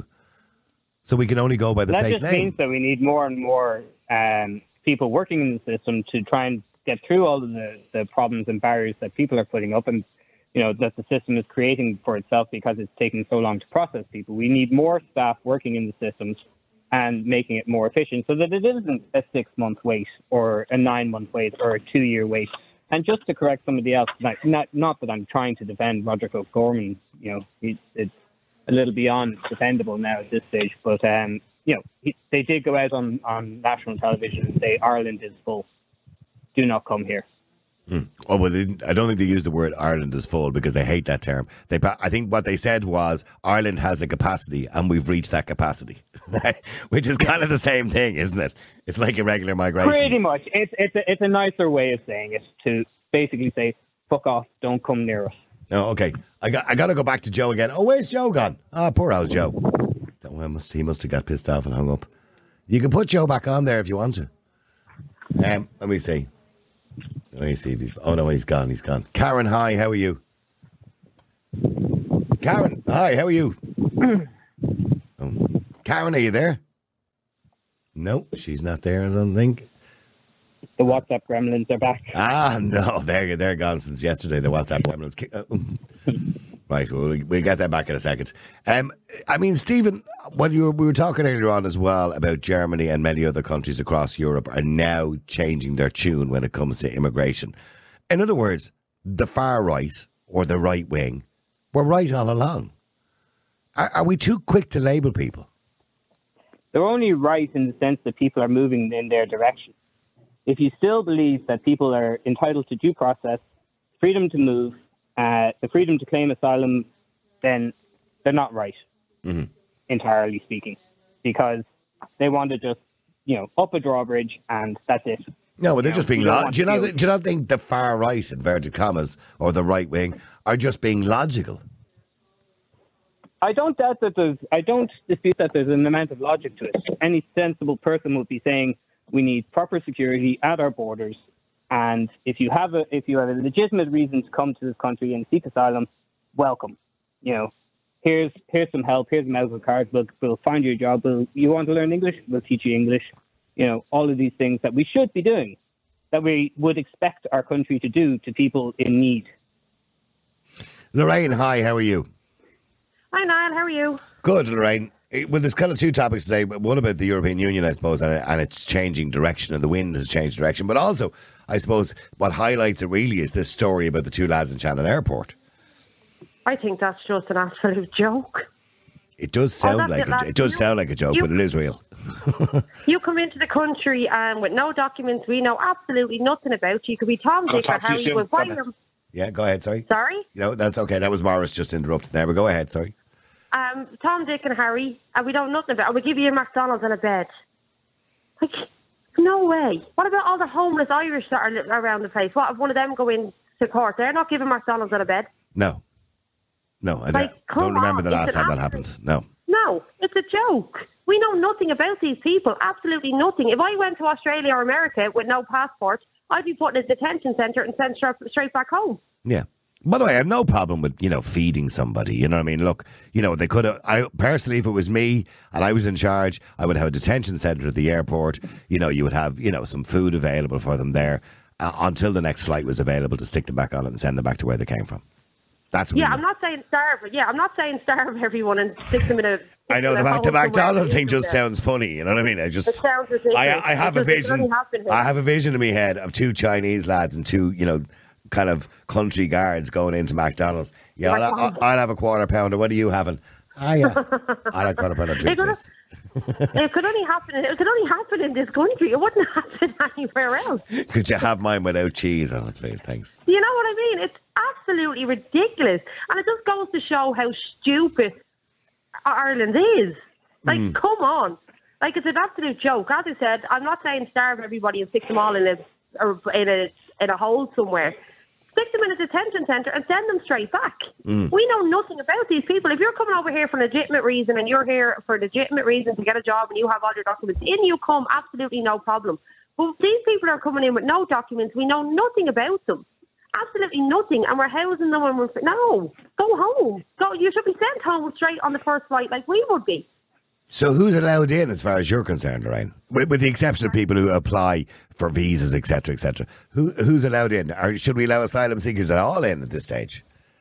So we can only go by the that fake name. That just means that we need more and more um, people working in the system to try and get through all of the, the problems and barriers that people are putting up and, you know, that the system is creating for itself because it's taking so long to process people. We need more staff working in the systems and making it more efficient so that it isn't a six-month wait or a nine-month wait or a two-year wait. And just to correct somebody else, not, not, not that I'm trying to defend Roderick O'Gorman, you know, he, it's a little beyond defendable now at this stage, but, um, you know, he, they did go out on, on national television and say Ireland is full. Do not come here. Hmm. Oh, well, they didn't, I don't think they used the word Ireland is full because they hate that term. They, I think what they said was Ireland has a capacity and we've reached that capacity, which is kind of the same thing, isn't it? It's like irregular migration. Pretty much. It's it's a, it's a nicer way of saying it to basically say, fuck off, don't come near us. Oh, okay. I got I got to go back to Joe again. Oh, where's Joe gone? Ah, oh, poor old Joe. Oh, I must, he must have got pissed off and hung up. You can put Joe back on there if you want to. Um, let me see. Let me see if he's... Oh, no, he's gone. He's gone. Karen, hi. How are you? Karen, hi. How are you? oh. Karen, are you there? No, she's not there, I don't think. The WhatsApp gremlins are back. Ah, no. They're, they're gone since yesterday, the WhatsApp gremlins. Right, well, we'll get that back in a second. Um, I mean, Stephen, when you were, we were talking earlier on as well about Germany and many other countries across Europe are now changing their tune when it comes to immigration. In other words, the far right or the right wing were right all along. Are, are we too quick to label people? They're only right in the sense that people are moving in their direction. If you still believe that people are entitled to due process, freedom to move, Uh, the freedom to claim asylum, then they're not right, mm-hmm. entirely speaking, because they want to just, you know, up a drawbridge and that's it. No, but they're you just know, being. Lo- do you not? Do you not think the far right, inverted commas, or the right wing are just being logical? I don't doubt that there's, I don't dispute that there's an amount of logic to it. Any sensible person would be saying we need proper security at our borders. And if you have a, if you have a legitimate reason to come to this country and seek asylum, welcome. You know, here's, here's some help. Here's a medical card. We'll, we'll find you a job. We'll, you want to learn English? We'll teach you English. You know, all of these things that we should be doing, that we would expect our country to do to people in need. Lorraine, hi, how are you? Hi, Niall, how are you? Good, Lorraine. Well, there's kind of two topics today. One about the European Union, I suppose, and, and its changing direction, and the wind has changed direction. But also, I suppose, what highlights it really is this story about the two lads in Shannon Airport. I think that's just an absolute joke. It does sound oh, like it, a, it does you, sound like a joke, you, but it is real. You come into the country and with no documents, we know absolutely nothing about you. You could be Tom, Dick, or Harry. You would buy your... Yeah, go ahead. Sorry. Sorry. You know, that's okay. That was Morris just interrupted there, but go ahead. Sorry. Um, Tom, Dick, and Harry, and we don't know nothing about. And we give you a McDonald's and a bed. Like, no way. What about all the homeless Irish that are around the place? What if one of them go into court? They're not giving McDonald's and a bed. No. No, I like, don't, don't remember on. the last It's time that absolute, happened. No. No, it's a joke. We know nothing about these people. Absolutely nothing. If I went to Australia or America with no passport, I'd be put in a detention centre and sent straight, straight back home. Yeah. By the way, I have no problem with, you know, feeding somebody. You know what I mean? Look, you know, they could have, I personally, if it was me and I was in charge, I would have a detention centre at the airport. You know, you would have, you know, some food available for them there uh, until the next flight was available to stick them back on it and send them back to where they came from. That's what yeah, I'm not saying starve. Yeah, I'm not saying starve everyone and stick them in a. I know the, Mac, the McDonald's thing just there. sounds funny. You know what I mean? I just. It sounds ridiculous. I, I have it's a just, vision. I have a vision in my head of two Chinese lads and two, you know, kind of country guards going into McDonald's. Yeah, I'll, I'll, I'll have a quarter pounder. What are you having? Ah, yeah. I'll have a quarter pounder. Drink this. It could only happen. It could only happen in this country. It wouldn't happen anywhere else. Could you have mine without cheese on it, please? Thanks. You know what I mean? It's absolutely ridiculous, and it just goes to show how stupid Ireland is. Like, mm. come on! Like, it's an absolute joke. As I said, I'm not saying starve everybody and stick them all in a or in a in a hole somewhere. Stick them in a detention centre and send them straight back. Mm. We know nothing about these people. If you're coming over here for a legitimate reason and you're here for a legitimate reason to get a job and you have all your documents, in you come, absolutely no problem. But these people are coming in with no documents. We know nothing about them. Absolutely nothing. And we're housing them and we're... No, go home. Go. You should be sent home straight on the first flight like we would be. So who's allowed in as far as you're concerned, Lorraine? With, with the exception of people who apply for visas, et cetera, et cetera. Who, who's allowed in? Or should we allow asylum seekers at all in at this stage?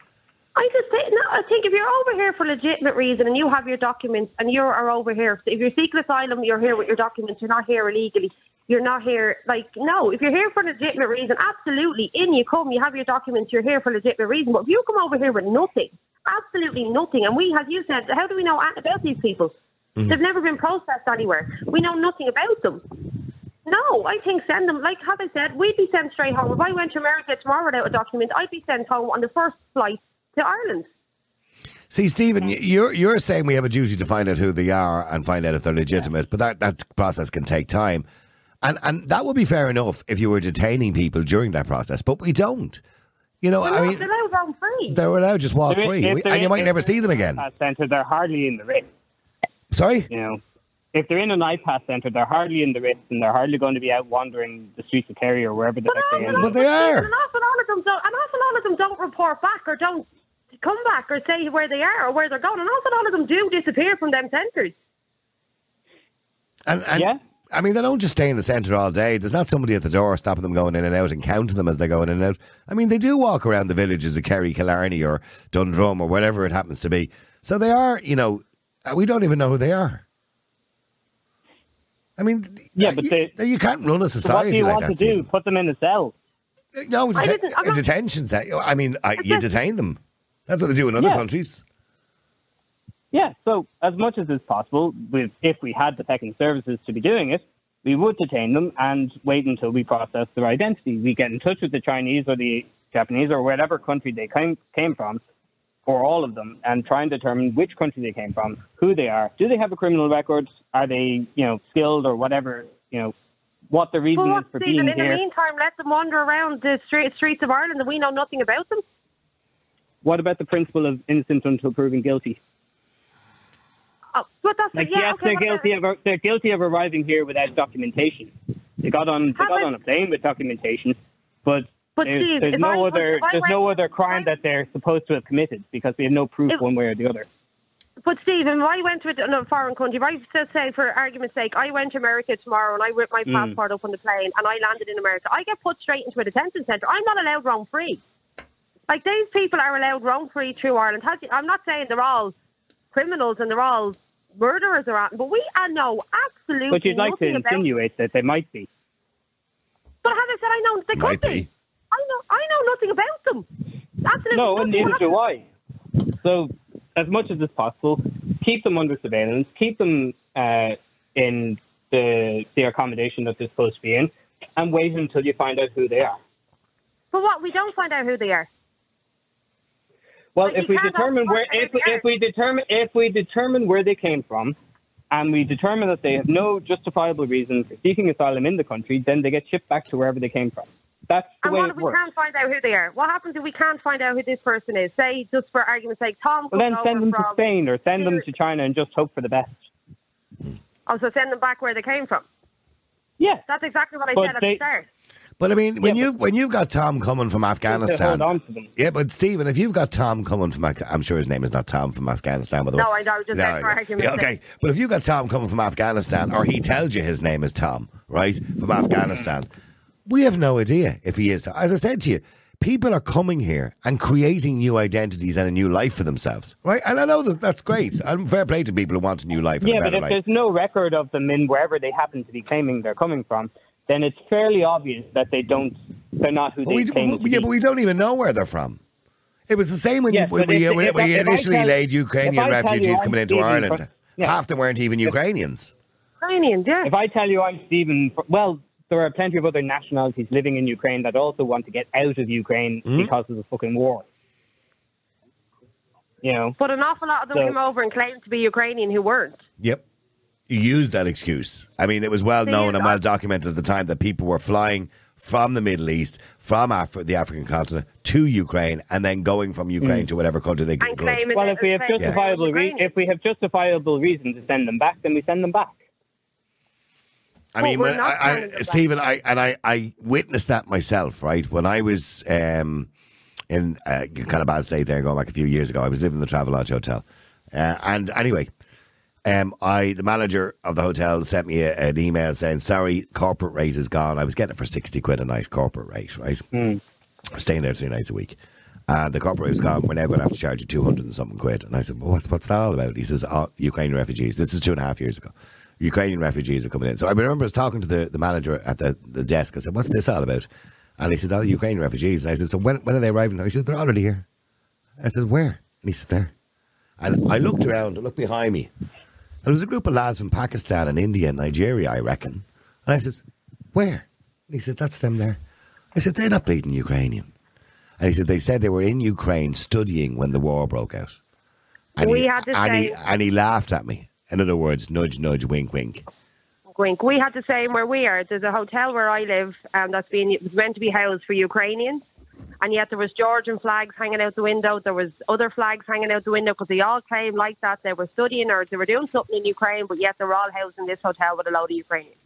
I just think, no, I think if you're over here for a legitimate reason and you have your documents and you are over here, if you're seeking asylum, you're here with your documents, you're not here illegally, you're not here, like, no, if you're here for a legitimate reason, absolutely, in you come, you have your documents, you're here for a legitimate reason. But if you come over here with nothing, absolutely nothing, and we, as you said, how do we know about these people? Mm. They've never been processed anywhere. We know nothing about them. No, I think send them, like as I said, we'd be sent straight home. If I went to America tomorrow without a document, I'd be sent home on the first flight to Ireland. See, Stephen, you're you're saying we have a duty to find out who they are and find out if they're legitimate, but that, that process can take time. And and that would be fair enough if you were detaining people during that process, but we don't. You know, they're I not, mean, they're allowed roam free. They're allowed to just walk they're, free, we, and you might never see them again. Centre, they're hardly in the risk. Sorry? You know, if they're in an I PAS centre, they're hardly in the risk, and they're hardly going to be out wandering the streets of Kerry or wherever the heck they are. But they are. An awful lot of them don't. An awful lot of them don't report back or don't come back or say where they are or where they're going. An awful lot of them do disappear from them centres. And, and yeah. I mean, they don't just stay in the centre all day. There's not somebody at the door stopping them going in and out and counting them as they're going in and out. I mean, they do walk around the villages of Kerry, Killarney or Dundrum or whatever it happens to be. So they are, you know, we don't even know who they are. I mean, yeah, but they, you, you can't run a society what do you like want that, to do? Stephen. Put them in a cell? No, det- a not, detention cell. I mean, I, you detain them. That's what they do in other yeah. countries. Yeah, so as much as is possible, with, if we had the pecking services to be doing it, we would detain them and wait until we process their identity. We get in touch with the Chinese or the Japanese or whatever country they came, came from, or all of them, and try and determine which country they came from, who they are. Do they have a criminal record? Are they, you know, skilled or whatever, you know, what the reason well, is for Stephen, being in here. In the meantime, let them wander around the street, streets of Ireland and we know nothing about them. What about the principle of innocent until proven guilty? Oh, but that's Like, yeah, yes, okay, they're what about- guilty of they're guilty of arriving here without documentation. They got on they Have got I- on a plane with documentation, but, But there's, Steve, there's if no I- other if I there's no went- other crime that they're supposed to have committed because we have no proof If- one way or the other. But Steve, if I went to a foreign country, if I just say, for argument's sake, I went to America tomorrow and I whipped my Mm. passport up on the plane and I landed in America, I get put straight into a detention centre. I'm not allowed roam free. Like, these people are allowed roam free through Ireland. Has- I'm not saying they're all criminals and they're all murderers or anything, but we I know absolutely But you'd like to nothing about. insinuate that they might be. But as I said, I know they Might could be. be. I know, I know nothing about them. Absolutely No, and nothing. neither do I. So, as much as is possible, keep them under surveillance, keep them uh, in the the accommodation that they're supposed to be in, and wait until you find out who they are. But what? We don't find out who they are. Well, But if you we can't determine also where find if, out who if we determine if we determine where they came from, and we determine that they have no justifiable reason for seeking asylum in the country, then they get shipped back to wherever they came from. That's the And way what it if we works. can't find out who they are? What happens if we can't find out who this person is? Say, just for argument's sake, Tom Well, comes then send over them to from... Spain or send them to China and just hope for the best. Oh, so send them back where they came from. Yeah. That's exactly what I But said at they- the start. But I mean, when Yeah, you when you've got Tom coming from Afghanistan, hold on to them. yeah. But Stephen, if you've got Tom coming from, Af- I'm sure his name is not Tom from Afghanistan, by the way. No, I know, just said for argument's yeah, sake. okay. But if you've got Tom coming from Afghanistan, or he tells you his name is Tom, right, from Afghanistan, we have no idea if he is. As I said to you, people are coming here and creating new identities and a new life for themselves, right? And I know that that's great. I'm fair play to people who want a new life and Yeah, a but better if life. there's no record of them in wherever they happen to be claiming they're coming from, then it's fairly obvious that they don't, they're not who But they we, claim we- to yeah, be. but we don't even know where they're from. It was the same when, Yes, you, when but we, if- when if we I- if I initially tell- laid if Ukrainian I tell you refugees I'm coming into Stephen Ireland. from- yeah. Half them weren't even Ukrainians. Ukrainians, yeah. If I tell you I'm Stephen, well, there are plenty of other nationalities living in Ukraine that also want to get out of Ukraine Mm-hmm. because of the fucking war. You know, But an awful lot of them So- came over and claimed to be Ukrainian who weren't. Yep. You used that excuse. I mean, it was well They known used and well that. documented at the time that people were flying from the Middle East, from Afri- the African continent to Ukraine, and then going from Ukraine to whatever country they could. And claiming well, it if we as have saying justifiable they were re- Ukrainian. if we have justifiable reason to send them back, then we send them back. I mean, But we're when not I, I, sending them back. Stephen, I and I, I witnessed that myself. Right when I was um, in a kind of bad state there, going back a few years ago, I was living in the Travelodge Hotel, uh, and anyway, um, I the manager of the hotel sent me a, an email saying, "Sorry, corporate rate is gone." I was getting it for sixty quid a night, corporate rate, right? Mm. I was staying there three nights a week. And the corporate rate was gone. We're now going to have to charge you two hundred and something quid. And I said, well, what's, what's that all about? He says, oh, Ukrainian refugees. This is two and a half years ago. Ukrainian refugees are coming in. So I remember I was talking to the, the manager at the, the desk. I said, what's this all about? And he said, oh, Ukrainian refugees. And I said, so when, when are they arriving? He said, they're already here. I said, where? And he said, there. And I looked around, I looked behind me. And there was a group of lads from Pakistan and India and Nigeria, I reckon. And I said, where? And he said, that's them there. I said, they're not bleeding Ukrainian. And he said, they said they were in Ukraine studying when the war broke out. And We he, had to and say- he, and he laughed at me. In other words, nudge, nudge, wink, wink. Wink. We had the same where we are. There's a hotel where I live, and that's been it was meant to be housed for Ukrainians, and yet there was Georgian flags hanging out the window. There was other flags hanging out the window because they all claimed like that they were studying or they were doing something in Ukraine, but yet they were all housed in this hotel with a load of Ukrainians.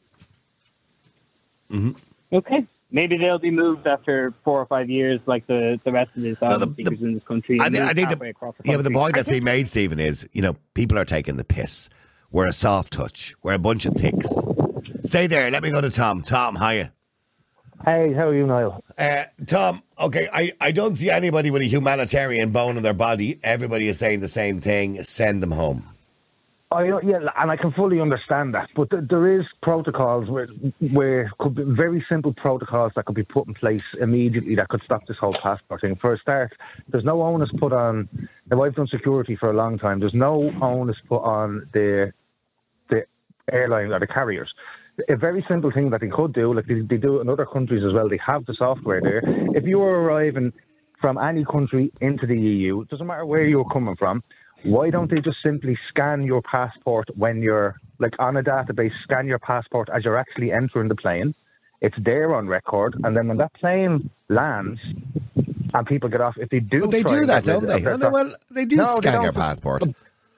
Okay. Maybe they'll be moved after four or five years, like the, the rest of the asylum No, the- seekers in this country. I, and thi- I moved think halfway the, across the yeah, but the country. point that's being made, Stephen, is, you know, people are taking the piss. We're a soft touch. We're a bunch of thicks. Stay there. Let me go to Tom. Tom, hiya. Hey, how are you, Niall? Uh, Tom, okay, I, I don't see anybody with a humanitarian bone in their body. Everybody is saying the same thing. Send them home. I, yeah, and I can fully understand that, but th- there is protocols where, where could be very simple protocols that could be put in place immediately that could stop this whole passport thing. For a start, there's no onus put on. Now, I've done security for a long time. There's no onus put on the the airline or the carriers. A very simple thing that they could do, like they, they do it in other countries as well. They have the software there. If you were arriving from any country into the E U, it doesn't matter where you're coming from. Why don't they just simply scan your passport when you're, like on a database, scan your passport as you're actually entering the plane? It's there on record, and then when that plane lands and people get off, if they do... But they try do and that, get don't rid they? of their Oh, no, well, they do No, they scan your don't. passport.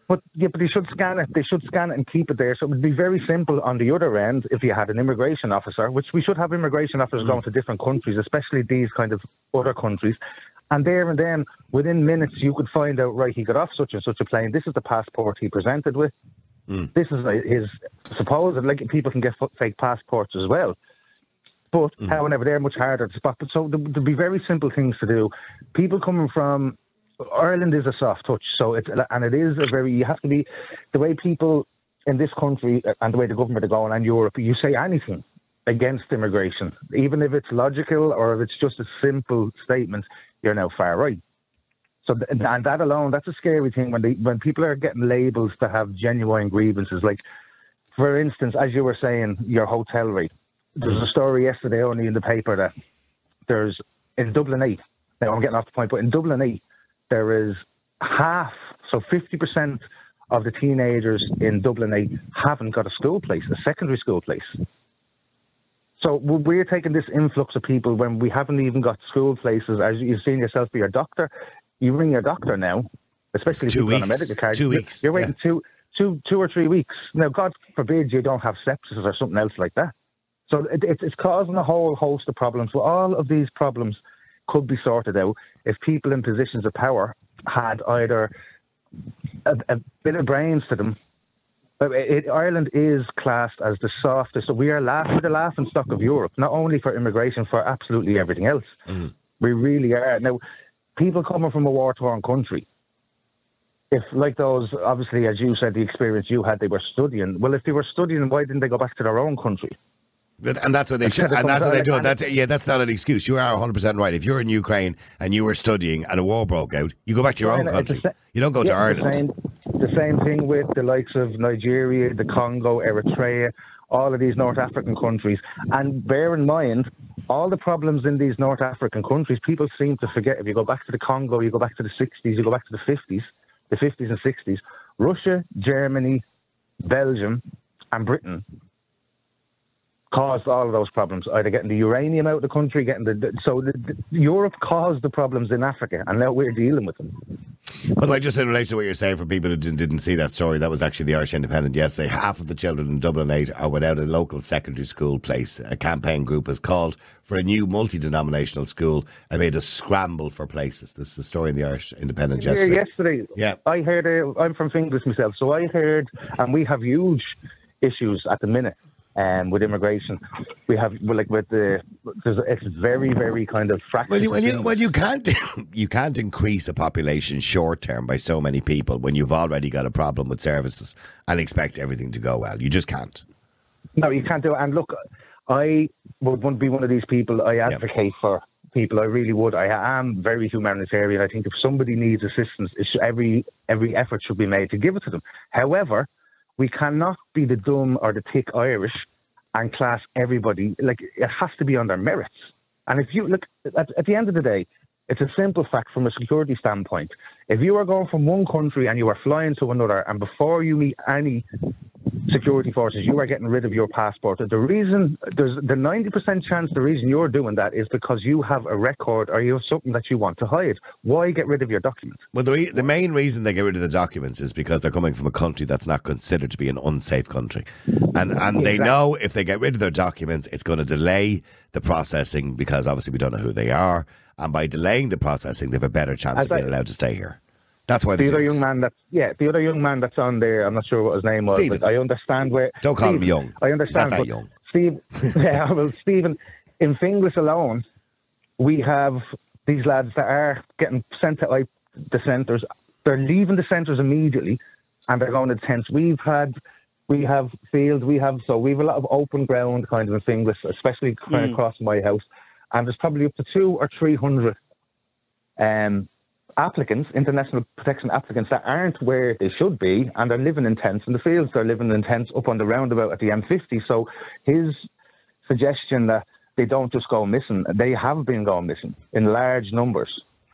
But yeah, but they should scan it. They should scan it and keep it there. So it would be very simple on the other end if you had an immigration officer, which we should have immigration officers mm. going to different countries, especially these kind of other countries. And there and then, within minutes, you could find out, right, he got off such and such a plane. This is the passport he presented with. Mm. This is his supposed, like people can get fake passports as well. But, mm. however, they're much harder to spot. But so there'd be very simple things to do. People coming from Ireland is a soft touch, so it's and it is a very, you have to be, the way people in this country and the way the government are going and Europe, you say anything against immigration, even if it's logical or if it's just a simple statement, you're now far right. So, and that alone, that's a scary thing when they, when people are getting labels to have genuine grievances. Like, for instance, as you were saying, your hotel rate. There's a story yesterday only in the paper that there's, in Dublin eight, now I'm getting off the point, but in Dublin eight, there is half, so fifty percent of the teenagers in Dublin eight haven't got a school place, a secondary school place. So we're taking this influx of people when we haven't even got school places. As you've seen yourself be your doctor, you ring your doctor now, especially if you've got a medical card. Two weeks. You're waiting yeah. two, two, two or three weeks. Now, God forbid you don't have sepsis or something else like that. So it, it's causing a whole host of problems. So all of these problems could be sorted out if people in positions of power had either a, a bit of brains to them. It, Ireland is classed as the softest. So we are laugh, we're the laughing stock of Europe, not only for immigration, for absolutely everything else. Mm-hmm. We really are. Now, people coming from a war-torn country, if, like those, obviously, as you said, the experience you had, they were studying. Well, if they were studying, why didn't they go back to their own country? And that's what they should. And that's what they do. That's yeah. That's not an excuse. You are one hundred percent right. If you're in Ukraine and you were studying and a war broke out, you go back to your own country. Sa- you don't go yeah, to Ireland. The same, the same thing with the likes of Nigeria, the Congo, Eritrea, all of these North African countries. And bear in mind, all the problems in these North African countries, people seem to forget. If you go back to the Congo, you go back to the sixties, you go back to the fifties, the fifties and sixties, Russia, Germany, Belgium, and Britain caused all of those problems, either getting the uranium out of the country, getting the... the so the, the, Europe caused the problems in Africa, and now we're dealing with them. But like, just in relation to what you're saying, for people who didn't, didn't see that story, that was actually the Irish Independent yesterday. Half of the children in Dublin eight are without a local secondary school place. A campaign group has called for a new multi-denominational school and made a scramble for places. This is the story in the Irish Independent yesterday. Yesterday, yeah. I heard... Uh, I'm from Finglas myself, so I heard... And we have huge issues at the minute. Um, with immigration, we have well, like with the it's very very kind of fractured. Well, you, well, you, well, you can't you can't increase a population short term by so many people when you've already got a problem with services and expect everything to go well. You just can't. No, you can't do it. And look, I would be one of these people. I advocate yeah. for people. I really would. I am very humanitarian. I think if somebody needs assistance, it should, every every effort should be made to give it to them. However, we cannot be the dumb or the thick Irish and class everybody. Like, it has to be on their merits. And if you look, at, at the end of the day, it's a simple fact from a security standpoint. If you are going from one country and you are flying to another, and before you meet any security forces, you are getting rid of your passport. The reason, there's the ninety percent chance the reason you're doing that is because you have a record or you have something that you want to hide. Why get rid of your documents? Well, the, re- the main reason they get rid of the documents is because they're coming from a country that's not considered to be an unsafe country. And and they know if they get rid of their documents, it's going to delay the processing because obviously we don't know who they are. And by delaying the processing, they have a better chance As of being I, allowed to stay here. That's why the other young man that yeah, the other young man that's on there. I'm not sure what his name was. Stephen. But I understand where. Don't call Stephen, him young. I understand. He's not that but young. Steve, yeah, well, Stephen, in Finglas alone, we have these lads that are getting sent to like, the centres. They're leaving the centres immediately, and they're going to tents. We've had. We have fields. We have so we have a lot of open ground kind of in Finglas, especially kind mm. of across my house, and there's probably up to two or three hundred. Um, applicants, international protection applicants that aren't where they should be and are living in tents in the fields. They're living in tents up on the roundabout at the M fifty. So his suggestion that they don't just go missing, they have been going missing in large numbers,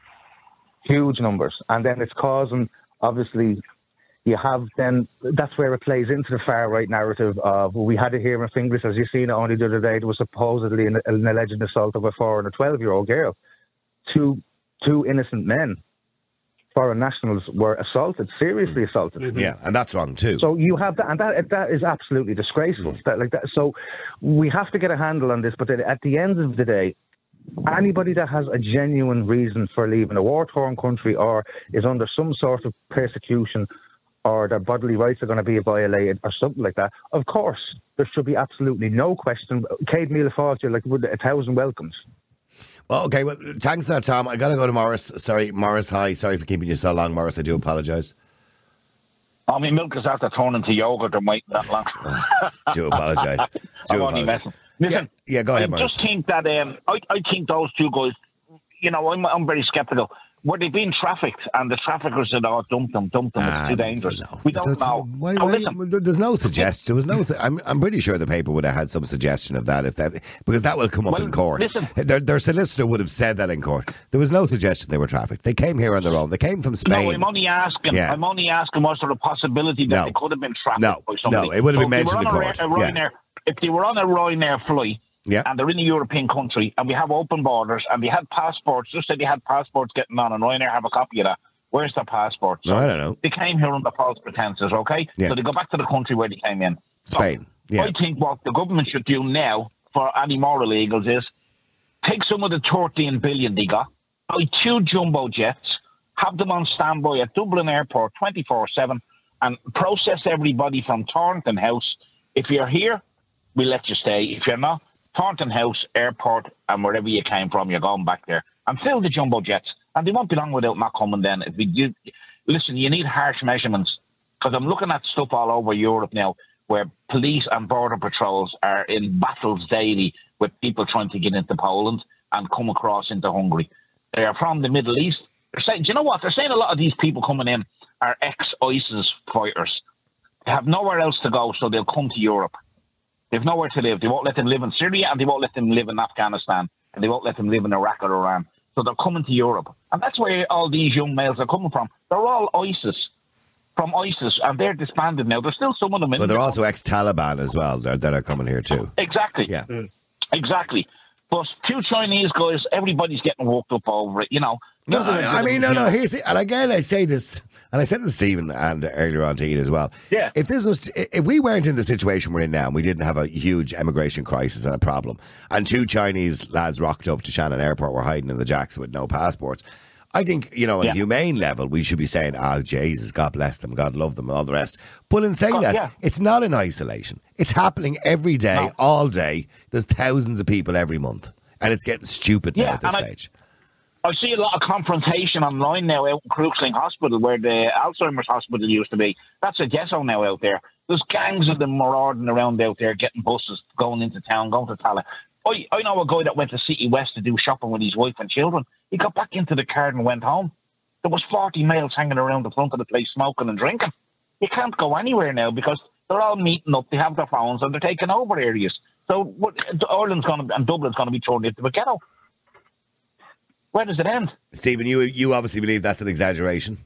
huge numbers. And then it's causing, obviously, you have then, that's where it plays into the far right narrative of, we had it here in Finglas, as you've seen it only the other day, there was supposedly an, an alleged assault of a four and a twelve-year-old girl. Two, two innocent men. foreign nationals were assaulted, seriously assaulted. Mm-hmm. Yeah, and that's wrong too. So you have that, and that that is absolutely disgraceful. Mm. That, like that. So we have to get a handle on this. But at the end of the day, anybody that has a genuine reason for leaving a war-torn country or is under some sort of persecution or their bodily rights are going to be violated or something like that, of course, there should be absolutely no question. Cade Míle Fáilte, like with a thousand welcomes. Well, okay, well, thanks for that, Tom. I got to go to Morris. Sorry, Morris, hi. Sorry for keeping you so long, Morris. I do apologise. I mean, milk is after turning to yogurt or waiting that long. do apologise. Do I'm only messing. Listen, yeah, yeah, go ahead, I Morris. just think that, um, I, I think those two guys, you know, I'm, I'm very sceptical. Were they being trafficked and the traffickers said, oh, dump them, dump them, ah, it's too dangerous. No. We don't That's, know. Why, now, why, listen, there's no suggestion. There was no. I'm, I'm pretty sure the paper would have had some suggestion of that if that because that will come up well, in court. Listen, their, their solicitor would have said that in court. There was no suggestion they were trafficked. They came here on their own. They came from Spain. No, I'm only asking. Yeah. I'm only asking. Was there a possibility that no. they could have been trafficked no. by somebody? No, it would have so been mentioned in court. A, a Ryanair, yeah. If they were on a Ryanair flight. Yeah. And they're in a European country, and we have open borders, and we had passports. Just said they had passports getting on, and Ryanair have a copy of that. Where's their passport? So no, I don't know. They came here under false pretenses, okay? Yeah. So they go back to the country where they came in. Spain. So yeah. I think what the government should do now for any more illegals is take some of the thirteen billion they got, buy two jumbo jets, have them on standby at Dublin Airport twenty-four seven, and process everybody from Thornton House. If you're here, we'll let you stay. If you're not, Thornton House, airport, and wherever you came from, you're going back there. And fill the jumbo jets. And they won't be long without not coming then. If we do, listen, you need harsh measurements. Because I'm looking at stuff all over Europe now where police and border patrols are in battles daily with people trying to get into Poland and come across into Hungary. They are from the Middle East. They're saying, do you know what? They're saying a lot of these people coming in are ex-ISIS fighters. They have nowhere else to go, so they'll come to Europe. They've nowhere to live. They won't let them live in Syria, and they won't let them live in Afghanistan, and they won't let them live in Iraq or Iran. So they're coming to Europe. And that's where all these young males are coming from. They're all ISIS, from ISIS, and they're disbanded now. There's still some of them in But they're there. also ex-Taliban as well that are coming here too. Exactly. Yeah. Mm. Exactly. But two Chinese guys, everybody's getting worked up over it, you know. No, I, I mean, no, no. Here's it. And again, I say this, and I said it to Stephen and earlier on to Ian as well. Yeah. If this was, if we weren't in the situation we're in now, and we didn't have a huge immigration crisis and a problem, and two Chinese lads rocked up to Shannon Airport were hiding in the jacks with no passports, I think, you know, on yeah. a humane level, we should be saying, "Oh, Jesus, God bless them, God love them," and all the rest. But in saying God, that, yeah. it's not in isolation. It's happening every day, No. all day. There's thousands of people every month, and it's getting stupid now Yeah, at this and I- stage. I see a lot of confrontation online now out in Crooksling Hospital, where the Alzheimer's Hospital used to be. That's a ghetto now out there. There's gangs of them marauding around out there, getting buses, going into town, going to Tala. I, I know a guy that went to City West to do shopping with his wife and children. He got back into the car and went home. There was forty males hanging around the front of the place smoking and drinking. You can't go anywhere now because they're all meeting up, they have their phones, and they're taking over areas. So what, Ireland's going to, and Dublin's going to be thrown into a ghetto. Where does it end? Stephen, you you obviously believe that's an exaggeration.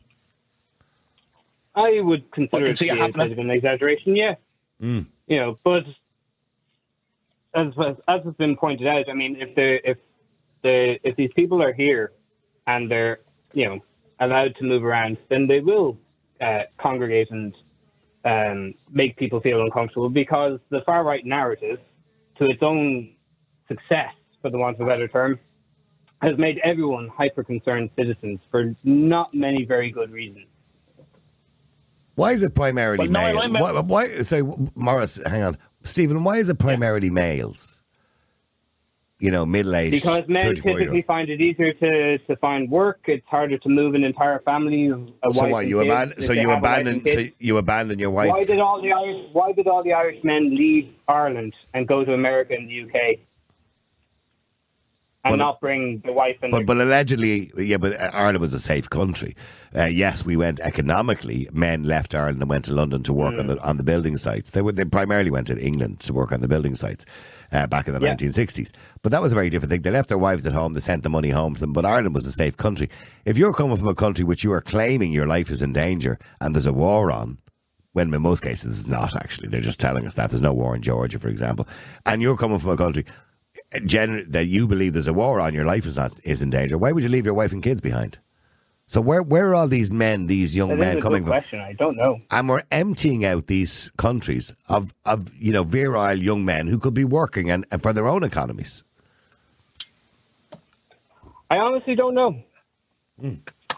I would consider Well, it see to it be a happening. bit of an exaggeration, yeah. Mm. You know, but as as has been pointed out, I mean, if the if the if these people are here and they're you know allowed to move around, then they will uh, congregate and um, make people feel uncomfortable because the far right narrative, to its own success, for the want of a better term, has made everyone hyper-concerned citizens for not many very good reasons. Why is it primarily Well, no, male? I meant- Why, why? Sorry, Morris, hang on, Stephen. Why is it primarily males? You know, middle-aged, Because men thirty-four year typically old. find it easier to, to find work. It's harder to move an entire family. A So wife what? and You kids, abandon? if So they you have a wife abandon? and So kids. you abandon your wife? Why did all the Irish? Why did all the Irish men leave Ireland and go to America and the U K, and But- not bring the wife and? But their but allegedly, yeah. But Ireland was a safe country. Uh, yes, we went economically. Men left Ireland and went to London to work Mm. on the on the building sites. They were, they primarily went to England to work on the building sites uh, back in the Yeah. nineteen sixties. But that was a very different thing. They left their wives at home. They sent the money home to them. But Ireland was a safe country. If you're coming from a country which you are claiming your life is in danger and there's a war on, when in most cases it's not actually. They're just telling us that there's no war in Georgia, for example, and you're coming from a country Gen- that you believe there's a war on, your life is not is in danger. Why would you leave your wife and kids behind? So where where are all these men, these young That men is a coming good from? question. I don't know. And we're emptying out these countries of, of you know, virile young men who could be working and, and for their own economies. I honestly don't know. Mm.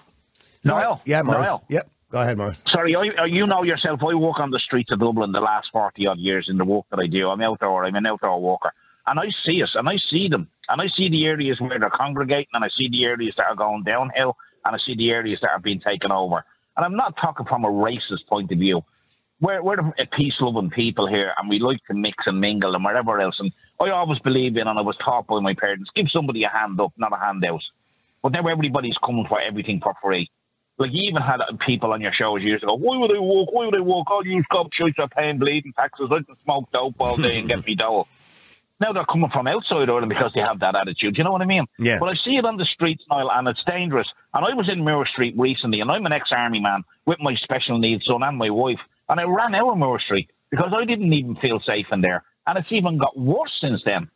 Niall, Yeah, Morris. Niall. Yep. Go ahead, Morris. Sorry, I, uh, you know yourself, I work on the streets of Dublin the last forty odd years in the work that I do. I'm outdoor, I'm an outdoor walker. And I see it, and I see them. And I see the areas where they're congregating, and I see the areas that are going downhill, and I see the areas that are being taken over. And I'm not talking from a racist point of view. We're, we're a peace-loving people here, and we like to mix and mingle and whatever else. And I always believe in, and I was taught by my parents, give somebody a hand up, not a handout. But now everybody's coming for everything for free. Like, you even had people on your shows years ago, why would I walk, why would I walk? All you gobshites are paying bleeding taxes. I can smoke dope all day and get me dole. Now they're coming from outside Ireland because they have that attitude. You know what I mean? Yeah. But I see it on the streets, Niall, and it's dangerous. And I was in Moore Street recently, and I'm an ex-army man with my special needs son and my wife. And I ran out of Moore Street because I didn't even feel safe in there. And it's even got worse since then.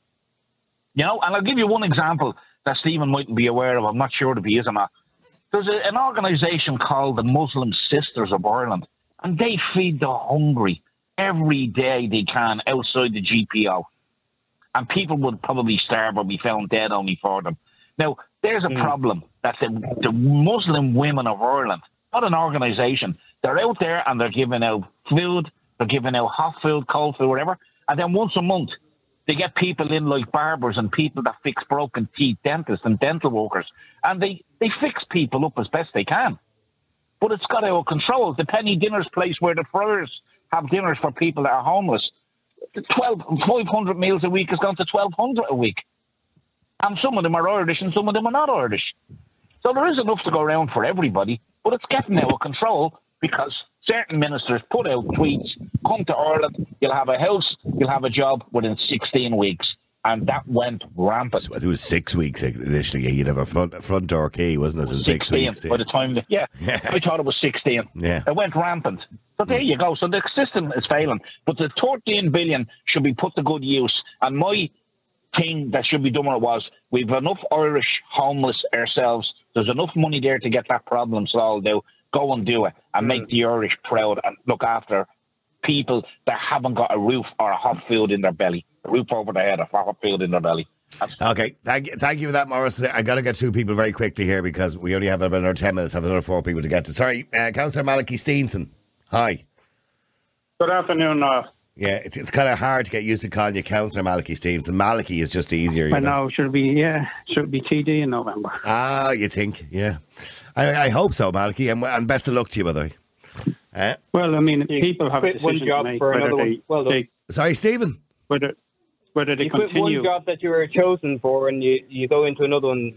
You know, and I'll give you one example that Stephen mightn't be aware of. I'm not sure if he is or not. There's a, an organisation called the Muslim Sisters of Ireland, and they feed the hungry every day they can outside the G P O. And people would probably starve or be found dead only for them. Now, there's a mm. problem that the, the Muslim women of Ireland, not an organisation, they're out there and they're giving out food, they're giving out hot food, cold food, whatever, and then once a month they get people in like barbers and people that fix broken teeth, dentists and dental workers, and they, they fix people up as best they can. But it's got out of control. The Penny Dinners place where the friars have dinners for people that are homeless, twelve, five hundred meals a week has gone to twelve hundred a week. And some of them are Irish and some of them are not Irish. So there is enough to go around for everybody, but it's getting out of control because certain ministers put out tweets, come to Ireland, you'll have a house, you'll have a job within sixteen weeks. And that went rampant. It was six weeks initially. You'd have a front, front door key, wasn't it? In six weeks. By the time, that, yeah, yeah, I thought it was sixteen. Yeah. It went rampant. So there you go. So the system is failing. But the thirteen billion should be put to good use. And my thing that should be done was, we've enough Irish homeless ourselves. There's enough money there to get that problem solved out. Go and do it and mm. make the Irish proud and look after people that haven't got a roof or a hot food in their belly. A roof over their head, a hot food in their belly. That's okay, thank you, thank you for that, Morris. I got to get two people very quickly here because we only have about another ten minutes. I have another four people to get to. Sorry, uh, Councillor Malachy Steenson. Hi. Good afternoon, Niall. Yeah, it's it's kind of hard to get used to calling you Councillor Malachy Steenson. Malachy is just easier. You I know, know. Should be yeah, should be T D in November. Ah, you think? Yeah, I, I hope so, Malachy, and, and best of luck to you, by the way. Uh, well, I mean, you people have quit one job to make for another they, one. Well done. they, sorry, Stephen. Whether whether they you continue. quit one job that you were chosen for, and you, you go into another one.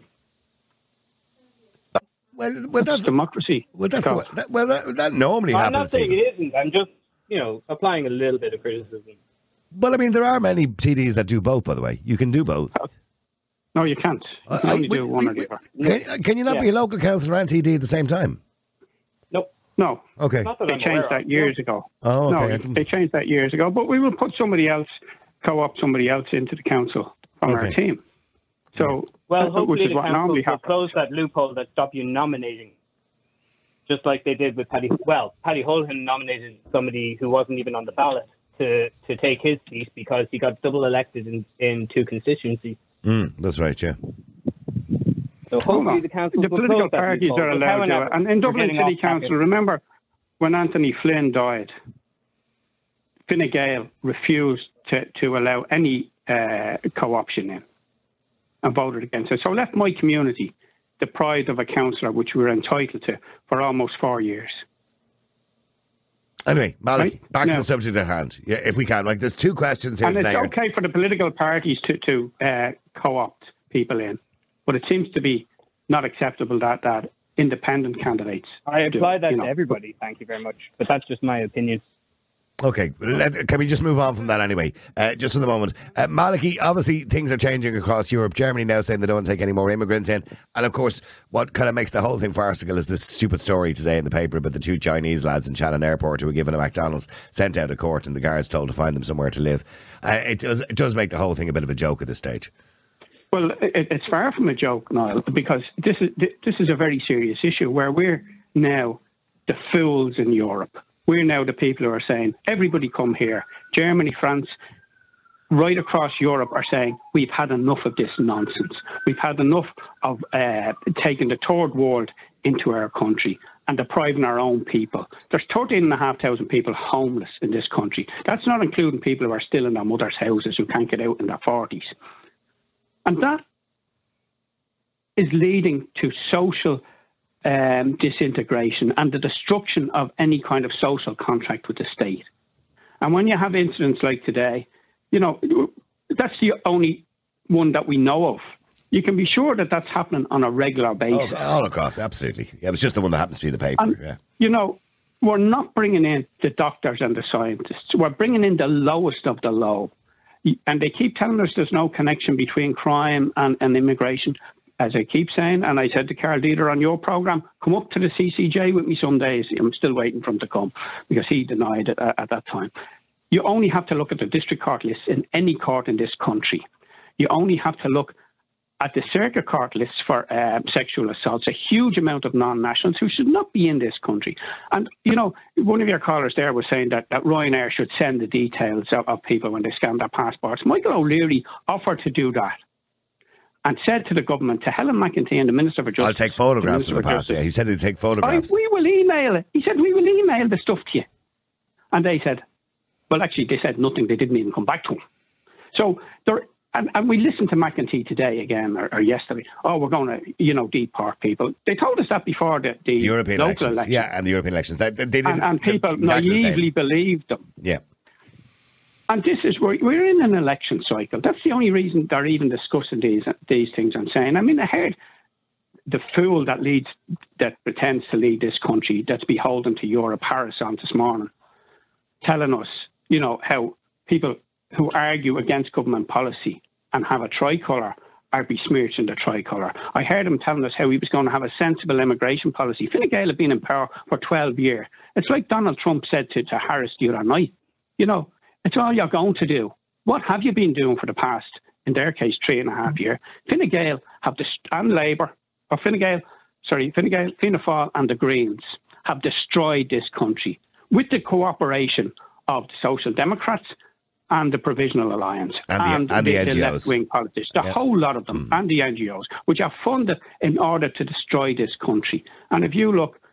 Well, well that's democracy. Well, that's the way, that, well, that, that normally I'm happens. not saying Stephen. it isn't. I'm just, you know, applying a little bit of criticism. But I mean, there are many T Ds that do both. By the way, you can do both. No, you can't. You can Uh, only we- do one we- or the other. Can, can you not Yeah. be a local councillor and T D at the same time? Nope. No. Okay. Not that They I'm changed aware that of. years ago. Oh, okay. I No, didn't- they changed that years ago. But we will put somebody else, co-opt somebody else into the council from our Okay. team. So, Well, that's what- hopefully which is the what council normally will happens. close that loophole that stopped you nominating, just like they did with Paddy. Well, Paddy Holden nominated somebody who wasn't even on the ballot to, to take his seat because he got double elected in, in two constituencies. Mm, that's right. Yeah. So Hold hopefully on. the council The will political close that parties loophole. are But allowed to do however, it. And in we're Dublin getting City off topic. Council, remember when Anthony Flynn died, Fine Gael refused to, to allow any uh, co-option in and voted against it. So left my community deprived of a councillor, which we were entitled to for almost four years. Anyway, Malachy, Right? back to Now- the subject at hand. Yeah, if we can. Like, there's two questions here And it's today. okay for the political parties to, to uh, co-opt people in, but it seems to be not acceptable that, that independent candidates I do, apply that you to know. everybody. Thank you very much. But that's just my opinion. Okay, let, can we just move on from that anyway? Uh, just for the moment. Uh, Malachy, obviously things are changing across Europe. Germany now saying they don't take any more immigrants in. And of course, what kind of makes the whole thing farcical is this stupid story today in the paper about the two Chinese lads in Shannon Airport who were given a McDonald's, sent out of court, and the guards told to find them somewhere to live. Uh, it, does, it does make the whole thing a bit of a joke at this stage. Well, it, it's far from a joke, Niall, because this is this is a very serious issue where we're now the fools in Europe. We're now the people who are saying, everybody come here. Germany, France, right across Europe are saying, we've had enough of this nonsense. We've had enough of uh, taking the third world into our country and depriving our own people. There's thirteen and a half thousand people homeless in this country. That's not including people who are still in their mother's houses who can't get out in their forties. And that is leading to social um, disintegration and the destruction of any kind of social contract with the state. And when you have incidents like today, you know, that's the only one that we know of. You can be sure that that's happening on a regular basis. Oh, all across, absolutely. Yeah, it was just the one that happens to be in the paper. And, yeah. You know, we're not bringing in the doctors and the scientists. We're bringing in the lowest of the low. And they keep telling us there's no connection between crime and, and immigration. As I keep saying, and I said to Carl Dieter on your programme, come up to the C C J with me some days. I'm still waiting for him to come because he denied it at, at that time. You only have to look at the district court lists in any court in this country. You only have to look at the circuit court lists for uh, sexual assaults, a huge amount of non-nationals who should not be in this country. And, you know, one of your callers there was saying that, that Ryanair should send the details of, of people when they scan their passports. Michael O'Leary offered to do that and said to the government, to Helen McEntee and the Minister for Justice... I'll take photographs of the passport. Yeah, he said he'd take photographs. I, we will email it. He said, we will email the stuff to you. And they said, well, actually, they said nothing. They didn't even come back to him. So there... And, and we listened to McEntee today again, or, or yesterday. Oh, we're going to, you know, deport people. They told us that before the, the, the European local elections. elections. Yeah, and the European elections. They, they didn't, and, and people exactly naively believed them. Yeah. And this is, we're, we're in an election cycle. That's the only reason they're even discussing these these things and saying. I mean, I heard the fool that leads, that pretends to lead this country, that's beholden to Europe, Harris, on this morning, telling us, you know, how people who argue against government policy and have a tricolour are besmirched in the tricolour. I heard him telling us how he was going to have a sensible immigration policy. Fine Gael had been in power for twelve years. It's like Donald Trump said to, to Harris the other night, you know, it's all you're going to do. What have you been doing for the past, in their case, three and a half years? Fine Gael have, the, and Labour, or Fine Gael, sorry, Fine Gael, Fianna Fáil and the Greens have destroyed this country with the cooperation of the Social Democrats and the Provisional Alliance and the, and and the, the, N G Os. the left-wing politics, the yeah. whole lot of them, mm. and the N G Os, which are funded in order to destroy this country. And if you look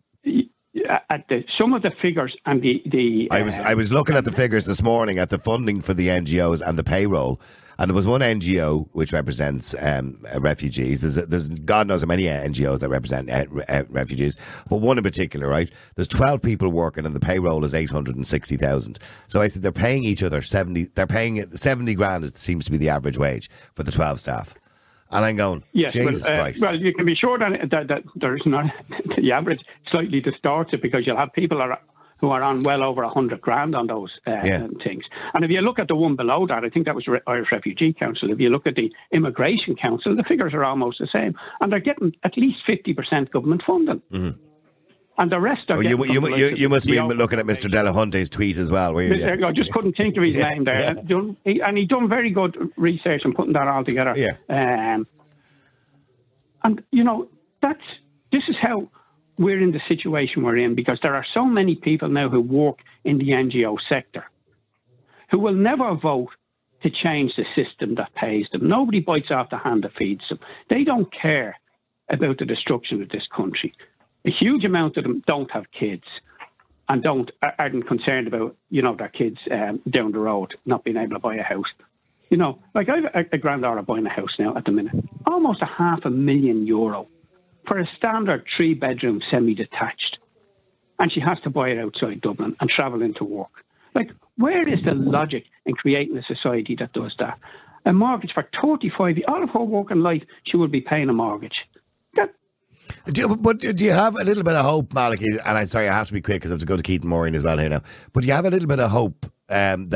at the, some of the figures and the... the I was uh, I was looking at the figures this morning at the funding for the N G Os and the payroll, and there was one N G O which represents um, refugees. There's, there's God knows how many N G Os that represent uh, uh, refugees, but one in particular, right? There's twelve people working, and the payroll is eight hundred and sixty thousand. So I said they're paying each other seventy. They're paying seventy grand. Is, seems to be the average wage for the twelve staff. And I'm going, yes, Jesus well, uh, Christ. Well, you can be sure that, that, that there's not the average slightly distorts it, because you'll have people are, who are on well over a hundred grand on those uh, yeah. things. And if you look at the one below that, I think that was Irish Refugee Council. If you look at the Immigration Council, the figures are almost the same, and they're getting at least fifty percent government funding. Mm-hmm. And the rest are oh, you, you, you, you must be looking at Mister Delahunty's tweet as well, were you? Yeah. I just couldn't think of his yeah. name there. Yeah. And, done, he, and he done very good research and putting that all together. Yeah. Um, and, you know, that's this is how we're in the situation we're in, because there are so many people now who work in the N G O sector who will never vote to change the system that pays them. Nobody bites off the hand that feeds them. They don't care about the destruction of this country. A huge amount of them don't have kids and don't aren't concerned about, you know, their kids um, down the road not being able to buy a house. You know, like I have a, a granddaughter buying a house now at the minute, almost a half a million euro for a standard three-bedroom semi-detached, and she has to buy it outside Dublin and travel into work. Like, where is the logic in creating a society that does that? A mortgage for thirty-five years, all of her working life, she will be paying a mortgage. That Do you, but do you have a little bit of hope, Malachy? And I'm sorry, I have to be quick because I have to go to Keaton Maureen as well here now. But do you have a little bit of hope um, that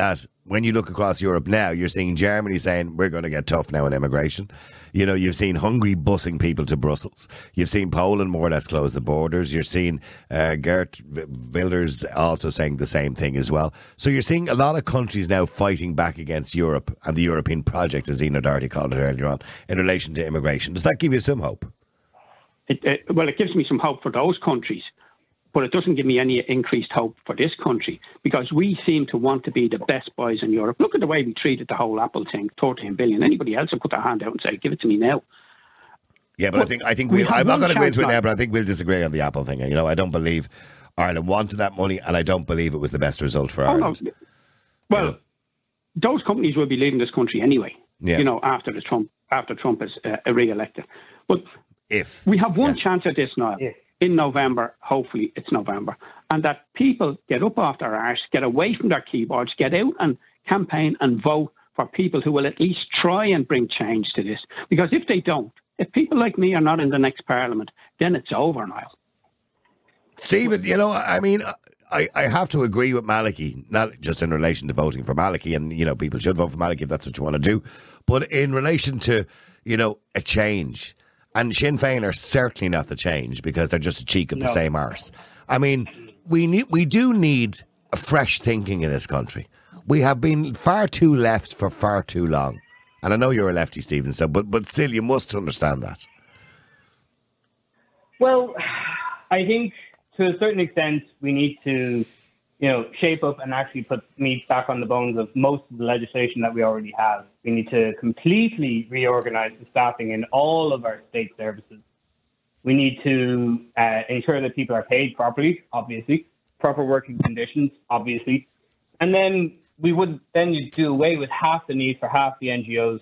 when you look across Europe now, you're seeing Germany saying, we're going to get tough now on immigration. You know, you've seen Hungary busing people to Brussels. You've seen Poland more or less close the borders. You're seeing uh, Geert Wilders also saying the same thing as well. So you're seeing a lot of countries now fighting back against Europe and the European project, as Ina Doherty called it earlier on, in relation to immigration. Does that give you some hope? It, uh, well, it gives me some hope for those countries. But it doesn't give me any increased hope for this country, because we seem to want to be the best boys in Europe. Look at the way we treated the whole Apple thing, thirteen billion. Anybody else would put their hand out and say, give it to me now. Yeah, but, but I think I think we'll, we I'm not going to go into it now, but I think we'll disagree on the Apple thing. You know, I don't believe Ireland wanted that money, and I don't believe it was the best result for oh, Ireland. No. Well, you know? Those companies will be leaving this country anyway. Yeah. You know, after the Trump after Trump is uh, re-elected. But if we have one yeah. chance at this now. Yeah. In November, hopefully it's November, and that people get up off their arse, get away from their keyboards, get out and campaign and vote for people who will at least try and bring change to this. Because if they don't, if people like me are not in the next Parliament, then it's over, Niall. Stephen, you know, I mean, I, I have to agree with Malachy, not just in relation to voting for Malachy, and, you know, people should vote for Malachy if that's what you want to do, but in relation to, you know, a change. And Sinn Féin are certainly not the change, because they're just a cheek of the no. same arse. I mean, we need, we do need a fresh thinking in this country. We have been far too left for far too long. And I know you're a lefty, Stephen, so but but still, you must understand that. Well, I think to a certain extent, we need to, you know, shape up and actually put meat back on the bones of most of the legislation that we already have. We need to completely reorganize the staffing in all of our state services. We need to uh, ensure that people are paid properly, obviously, proper working conditions, obviously. And then we would then you do away with half the need for half the N G Os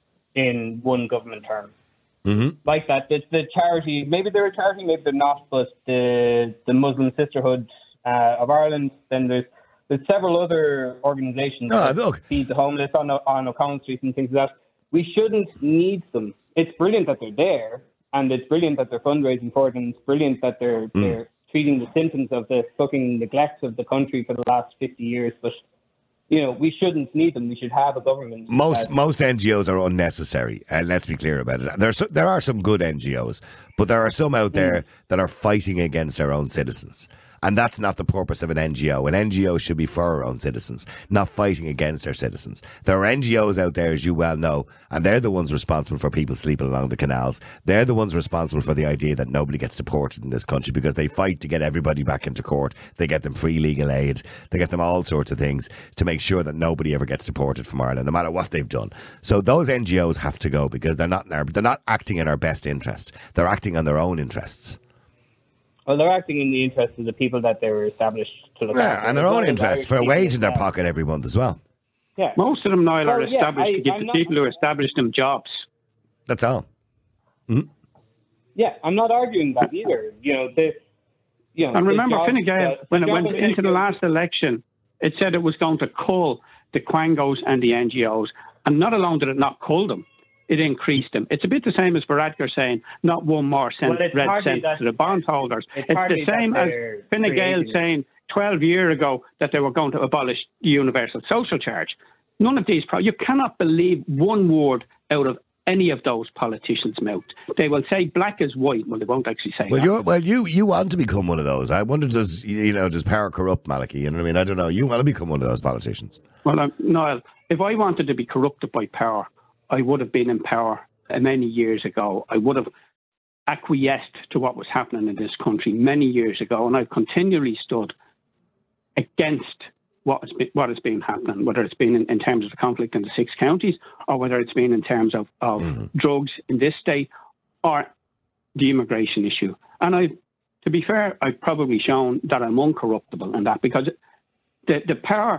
in one government term. Mm-hmm. Like that, the, the charity, maybe they're a charity, maybe they're not, but the the Muslim Sisterhood uh, of Ireland, then there's there's several other organisations oh, that look. feed the homeless on on O'Connell Street and things like that. We shouldn't need them. It's brilliant that they're there, and it's brilliant that they're fundraising for it, and it's brilliant that they're mm. they're treating the symptoms of the fucking neglect of the country for the last fifty years. But you know, we shouldn't need them. We should have a government. Most most N G Os are unnecessary, and let's be clear about it. There's there are some good N G Os, but there are some out there mm. that are fighting against their own citizens. And that's not the purpose of an N G O. An N G O should be for our own citizens, not fighting against our citizens. There are N G Os out there, as you well know, and they're the ones responsible for people sleeping along the canals. They're the ones responsible for the idea that nobody gets deported in this country, because they fight to get everybody back into court. They get them free legal aid. They get them all sorts of things to make sure that nobody ever gets deported from Ireland, no matter what they've done. So those N G Os have to go, because they're not in our, they're not acting in our best interest. They're acting on their own interests. Well, they're acting in the interest of the people that they were established to look yeah, after. And their own interest, for a wage in their pocket every month as well. Yeah. Most of them, Niall, are well, yeah, established I, to give I'm the not, people who established them jobs. That's all. Mm-hmm. Yeah, I'm not arguing that either. You know, the, you know, and remember, job, Fine Gael, uh, when it went into the last election, it said it was going to cull the Quangos and the N G Os. And not alone did it not cull them, it increased them. It's a bit the same as Varadkar saying, not one more cent, well, red cent to the bondholders. It's, it's the same as Fine Gael saying twelve years ago that they were going to abolish the universal social charge. None of these, pro- you cannot believe one word out of any of those politicians' mouth. They will say black is white, well, they won't actually say well, that. You're, well, you you want to become one of those. I wonder, does, you know, does power corrupt, Malachy? You know what I mean? I don't know. You want to become one of those politicians. Well, um, Niall, if I wanted to be corrupted by power, I would have been in power many years ago. I would have acquiesced to what was happening in this country many years ago, and I've continually stood against what has been, what has been happening, whether it's been in, in terms of the conflict in the six counties, or whether it's been in terms of, of mm-hmm. drugs in this state, or the immigration issue. And I, to be fair, I've probably shown that I'm uncorruptible in that, because the, the power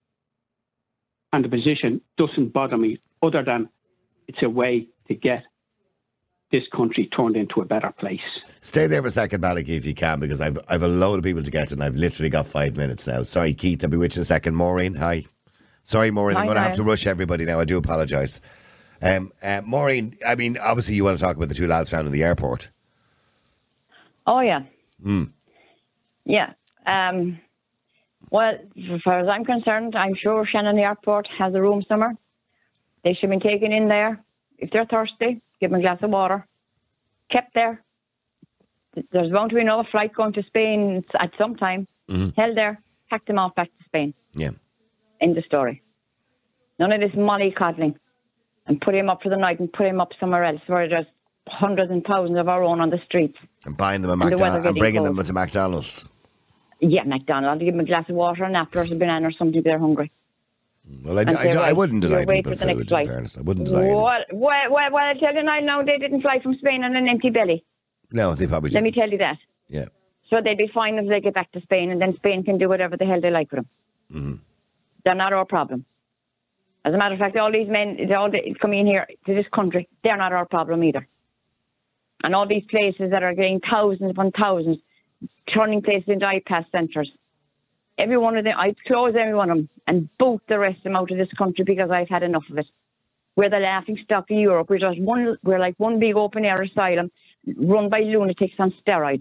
and the position doesn't bother me, other than it's a way to get this country turned into a better place. Stay there for a second, Malachy, if you can, because I've I've a load of people to get to, and I've literally got five minutes now. Sorry, Keith, I'll be with you in a second. Maureen, hi. Sorry, Maureen, hi, I'm going to have to rush everybody now. I do apologise. Um, uh, Maureen, I mean, obviously you want to talk about the two lads found in the airport. Oh, yeah. Mm. Yeah. Um, Well, as far as I'm concerned, I'm sure Shannon Airport has a room somewhere. They should be taken in there. If they're thirsty, give them a glass of water. Kept there. There's bound to be another flight going to Spain at some time. Mm-hmm. Held there, packed them off back to Spain. Yeah. End of story. None of this mollycoddling and put him up for the night and put him up somewhere else where there's hundreds and thousands of our own on the streets. And buying them a And the weather McDonald's and getting bringing cold. them to McDonald's. Yeah, McDonald's. Give them a glass of water, an apple or a banana or something if they're hungry. Well, I, And I, say, I, right, wouldn't you'll deny wait people for the next food, in flight. fairness. I wouldn't deny it. Well, well, well, well, I tell you now, no, they didn't fly from Spain on an empty belly. No, they probably Let didn't. me tell you that. Yeah. So they'd be fine if they get back to Spain, and then Spain can do whatever the hell they like with them. Mm-hmm. They're not our problem. As a matter of fact, all these men, they all they coming in here to this country, they're not our problem either. And all these places that are getting thousands upon thousands, turning places into iPass centres. Every one of them, I'd close every one of them and boot the rest of them out of this country because I've had enough of it. We're the laughing stock of Europe. We're just one. We're like one big open air asylum run by lunatics on steroids.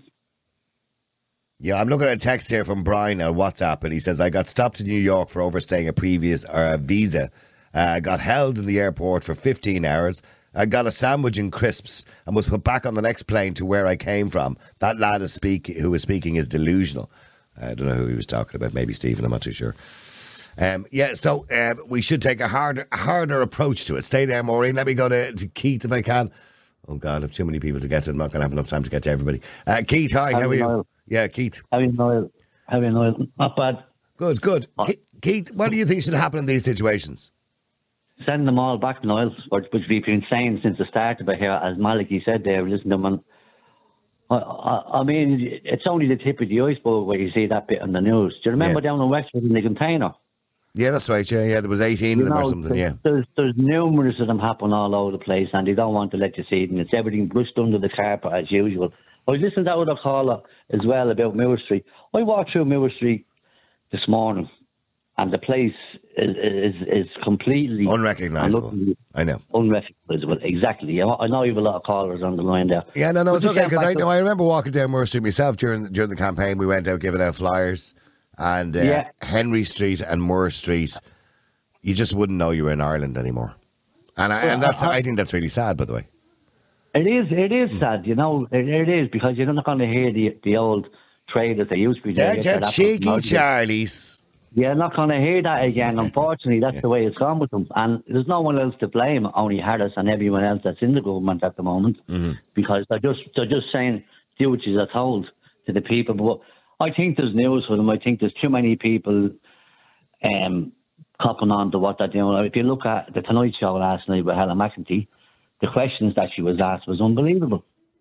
Yeah, I'm looking at a text here from Brian on WhatsApp, and he says, I got stopped in New York for overstaying a previous uh, visa. Uh, got held in the airport for fifteen hours. I got a sandwich and crisps and was put back on the next plane to where I came from. That lad is speak, who was speaking is delusional. I don't know who he was talking about. Maybe Stephen, I'm not too sure. Um, yeah, so um, we should take a harder harder approach to it. Stay there, Maureen. Let me go to, to Keith if I can. Oh, God, I have too many people to get to. I'm not going to have enough time to get to everybody. Uh, Keith, hi, how, how are you? Noel. Yeah, Keith. How are you, Noel? How are you, Noel? Not bad. Good, good. Oh. Ke- Keith, what do you think should happen in these situations? Send them all back, Noel, which we've been saying since the start of it here. As Maliki said there, listen to them. I, I, I mean, it's only the tip of the iceberg where you see that bit on the news. Do you remember yeah. down in Wexford in the container? Yeah, that's right. Yeah, yeah. There was eighteen you of them know, or something. There's, yeah, there's there's numerous of them happen all over the place, and they don't want to let you see it. And it's everything brushed under the carpet as usual. I was listening to that other caller as well about Moore Street. I walked through Moore Street this morning, and the place is is, is completely unrecognisable. I know, unrecognisable. Exactly. I know you have a lot of callers on the line there. Yeah, no, no, but it's okay because I know I remember walking down Moore Street myself during during the campaign. We went out giving out flyers. And uh, yeah. Henry Street and Moore Street, you just wouldn't know you were in Ireland anymore. And I, and that's I think that's really sad, by the way. It is. It is sad, you know. It, it is because you're not going to hear the the old traders that used to be there. They're cheeky Charlies. You're not going to hear that again. Unfortunately, that's yeah. the way it's gone with them. And there's no one else to blame, only Harris and everyone else that's in the government at the moment, mm-hmm. because they're just they're just saying do what you're told to the people. But I think there's news for them. I think there's too many people um, copping on to what they're doing. If you look at the Tonight Show last night with Helen McEntee, the questions that she was asked was unbelievable.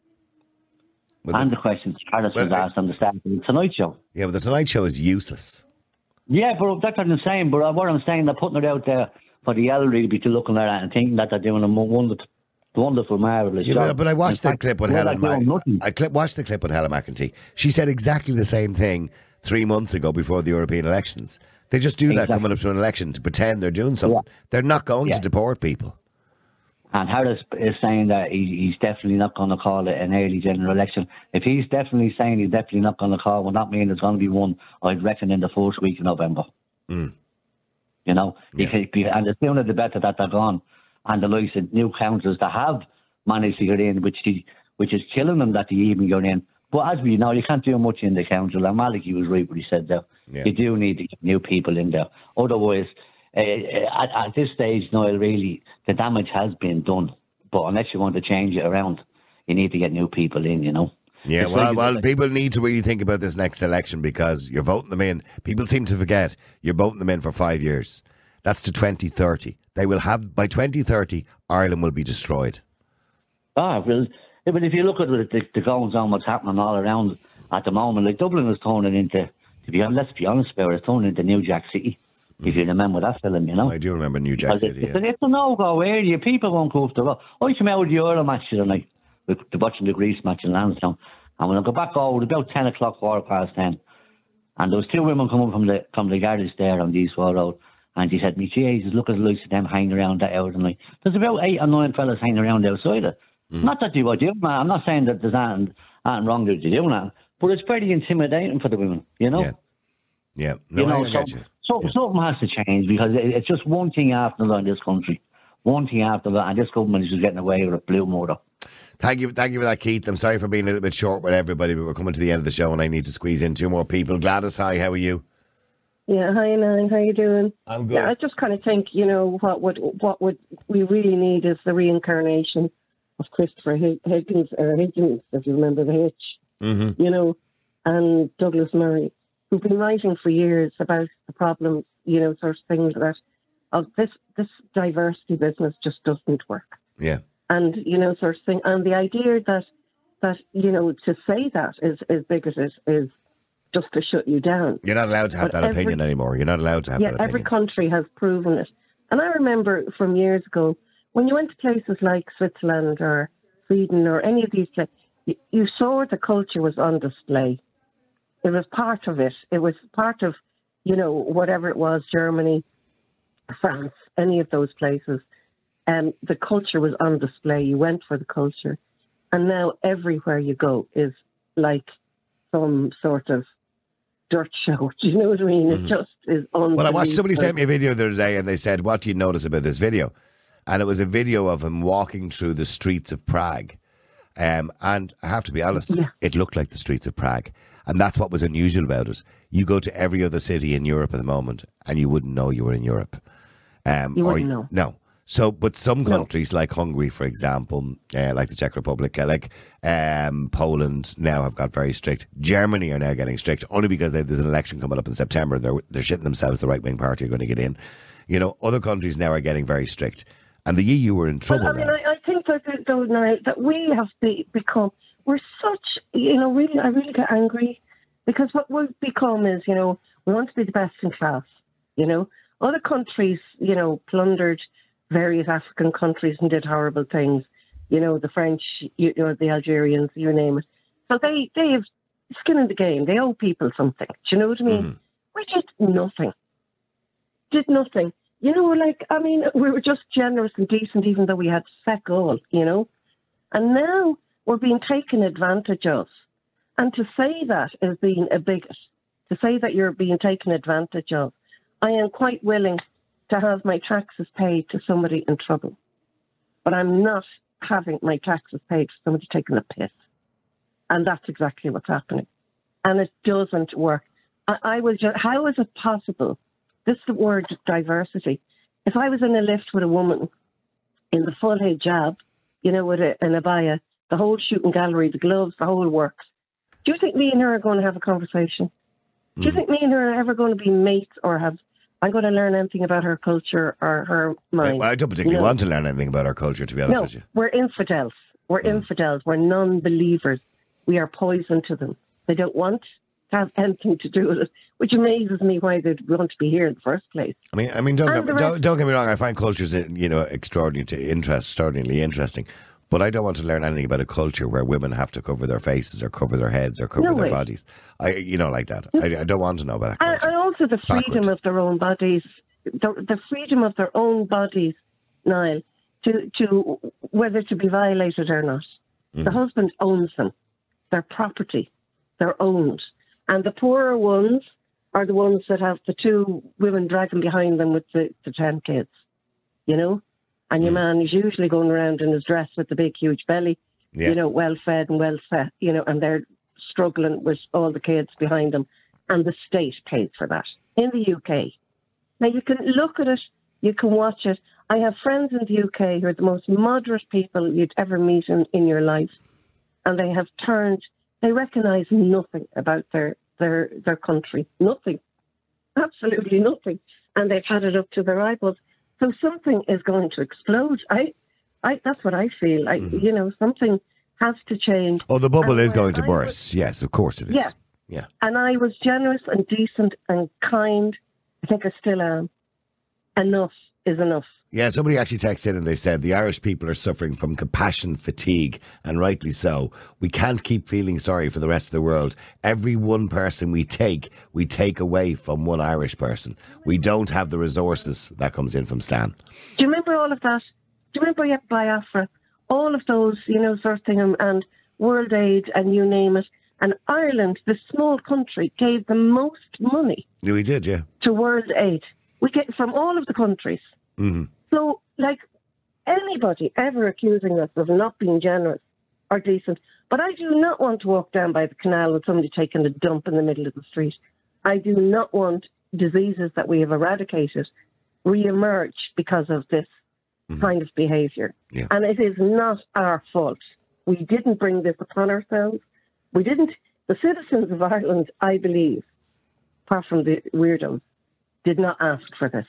Well, and the, the questions Harris well, was asked on the start of the Tonight Show. Yeah, but the Tonight Show is useless. Yeah, but that's what I'm saying. But what I'm saying, they're putting it out there for the elderly to be looking at it and thinking that they're doing a wonderful, wonderful, marvellous yeah, job. But, but I watched the clip with Helen McEntee. I clip, watched the clip with Helen McEntee. She said exactly the same thing three months ago before the European elections. They just do exactly. that coming up to an election to pretend they're doing something. Yeah. They're not going yeah. to deport people. And Harris is saying that he, he's definitely not going to call it an early general election. If he's definitely saying he's definitely not going to call one, that means it's going to be one, I'd reckon, in the first week of November. Mm. You know, yeah. he, he, and the sooner the better that they're gone. And the likes of new councils that have managed to get in, which he, which is killing them that they even got in. But as we know, you can't do much in the council. And Maliki was right what he said there. Yeah. You do need to get new people in there. Otherwise, uh, at, at this stage, Noel, really, the damage has been done. But unless you want to change it around, you need to get new people in, you know. Yeah, it's well, well, people need to really think about this next election because you're voting them in. People seem to forget you're voting them in for five years. That's to twenty thirty. They will have, by twenty thirty, Ireland will be destroyed. Ah, well, but if you look at the, the goings on, what's happening all around at the moment, like Dublin is turning into, to be honest, let's be honest about it, it's turning into New Jack City. Mm. If you remember that film, you know. I do remember New Jack City. It's, yeah. it's a no-go area. People won't go off the road. I came out with the Euro match the other night, with the watching the Greece match in Lansdowne. And when I go back over, it was about ten o'clock, quarter past ten. And there was two women coming from the from the garage there on the East Wall Road. And she said, me, Jesus, look at the likes of them hanging around that hour. And like, there's about eight or nine fellas hanging around outside it. Mm. Not that they were doing that. I'm not saying that there's anything, anything wrong that they're doing that. But it's pretty intimidating for the women, you know? Yeah. Yeah, no, you know, I so, get you. so Yeah. something has to change because it, it's just one thing after another in this country. One thing after that, and this government is just getting away with it, blue murder. Thank you, thank you for that, Keith. I'm sorry for being a little bit short with everybody, but we're coming to the end of the show and I need to squeeze in two more people. Gladys, hi, how are you? Yeah, hi, Nan. How you doing? I'm good. Yeah, I just kind of think, you know, what would what would we really need is the reincarnation of Christopher Hig- Higgins, or Higgins, if you remember the Hitch, Mm-hmm. you know, and Douglas Murray, who've been writing for years about the problems, you know, sort of things that of this this diversity business just doesn't work. Yeah. And, you know, sort of thing. And the idea that, that you know, to say that is, is bigoted is just to shut you down. You're not allowed to have But that every- opinion anymore. You're not allowed to have yeah, that opinion. every country has proven it. And I remember from years ago, when you went to places like Switzerland or Sweden or any of these places, you, you saw the culture was on display. It was part of it. It was part of, you know, whatever it was, Germany, France, any of those places. Um, the culture was on display. You went for the culture. And now everywhere you go is like some sort of dirt show. Do you know what I mean? It just is unbelievable. Well, I watched, somebody sent me a video the other day and they said, what do you notice about this video? And it was a video of him walking through the streets of Prague. Um, and I have to be honest, Yeah. it looked like the streets of Prague. And that's what was unusual about it. You go to every other city in Europe at the moment and you wouldn't know you were in Europe. Um, You or wouldn't know. No. So, but some No. countries like Hungary, for example, uh, like the Czech Republic, uh, like um, Poland now have got very strict. Germany are now getting strict only because they, there's an election coming up in September and they're, they're shitting themselves the right-wing party are going to get in. You know, other countries now are getting very strict. And the E U were in trouble Well, I mean, now. I, I think that, that, though, Niall, that we have be, become, we're such, you know, really, I really get angry because what we've become is, you know, we want to be the best in class, you know. Other countries, you know, plundered various African countries and did horrible things, you know, the French, you know, the Algerians, you name it. So they, they have skin in the game. They owe people something. Do you know what I mean? Mm-hmm. We did nothing. Did nothing. You know, like, I mean, we were just generous and decent even though we had feck all, you know. And now we're being taken advantage of. And to say that is being a bigot, to say that you're being taken advantage of, I am quite willing to have my taxes paid to somebody in trouble. But I'm not having my taxes paid for somebody taking a piss. And that's exactly what's happening. And it doesn't work. I, I was just, how is it possible? This is the word diversity. If I was in a lift with a woman in the full hijab, you know, with a, an abaya, the whole shooting gallery, the gloves, the whole works, do you think me and her are going to have a conversation? Do you think me and her are ever going to be mates or have, I'm going to learn anything about her culture or her mind? Well, I don't particularly No. want to learn anything about our culture, to be honest No, with you. we're infidels. We're infidels. We're non-believers. We are poison to them. They don't want to have anything to do with it, which amazes me why they'd want to be here in the first place. I mean, I mean, don't And get, the don't, rest- don't get me wrong. I find cultures, you know, extraordinary to interest, extraordinarily interesting. But I don't want to learn anything about a culture where women have to cover their faces or cover their heads or cover No their way. bodies. I, you know, like that. I, I don't want to know about that And, culture. and also the It's freedom backwards. of their own bodies, the, the freedom of their own bodies, Niall, to, to whether to be violated or not. Mm. The husband owns them. They're property. They're owned. And the poorer ones are the ones that have the two women dragging behind them with the, the ten kids, you know? And your man is usually going around in his dress with the big, huge belly, Yeah. you know, well fed and well fed, you know, and they're struggling with all the kids behind them. And the state pays for that in the U K. Now, you can look at it, you can watch it. I have friends in the U K who are the most moderate people you'd ever meet in, in your life. And they have turned, they recognise nothing about their, their, their country. Nothing. Absolutely nothing. And they've had it up to their eyeballs. So something is going to explode. I, I, that's what I feel. I, Mm-hmm. you know, something has to change. Oh, the bubble And is when going to I burst. Yes, of course it is. Yeah. Yeah. And I was generous and decent and kind. I think I still am. Enough is enough. Yeah, somebody actually texted in and they said the Irish people are suffering from compassion fatigue, and rightly so. We can't keep feeling sorry for the rest of the world. Every one person we take, we take away from one Irish person. We don't have the resources. That comes in from Stan. Do you remember all of that? Do you remember Biafra? All of those, you know, sort of thing, and, and World Aid and you name it. And Ireland, this small country, gave the most money Yeah, we did, yeah. To world aid. We get from all of the countries. Mm-hmm. So, like, anybody ever accusing us of not being generous or decent, but I do not want to walk down by the canal with somebody taking a dump in the middle of the street. I do not want diseases that we have eradicated re-emerge because of this mm-hmm. kind of behaviour. Yeah. And it is not our fault. We didn't bring this upon ourselves. We didn't. The citizens of Ireland, I believe, apart from the weirdos, did not ask for this.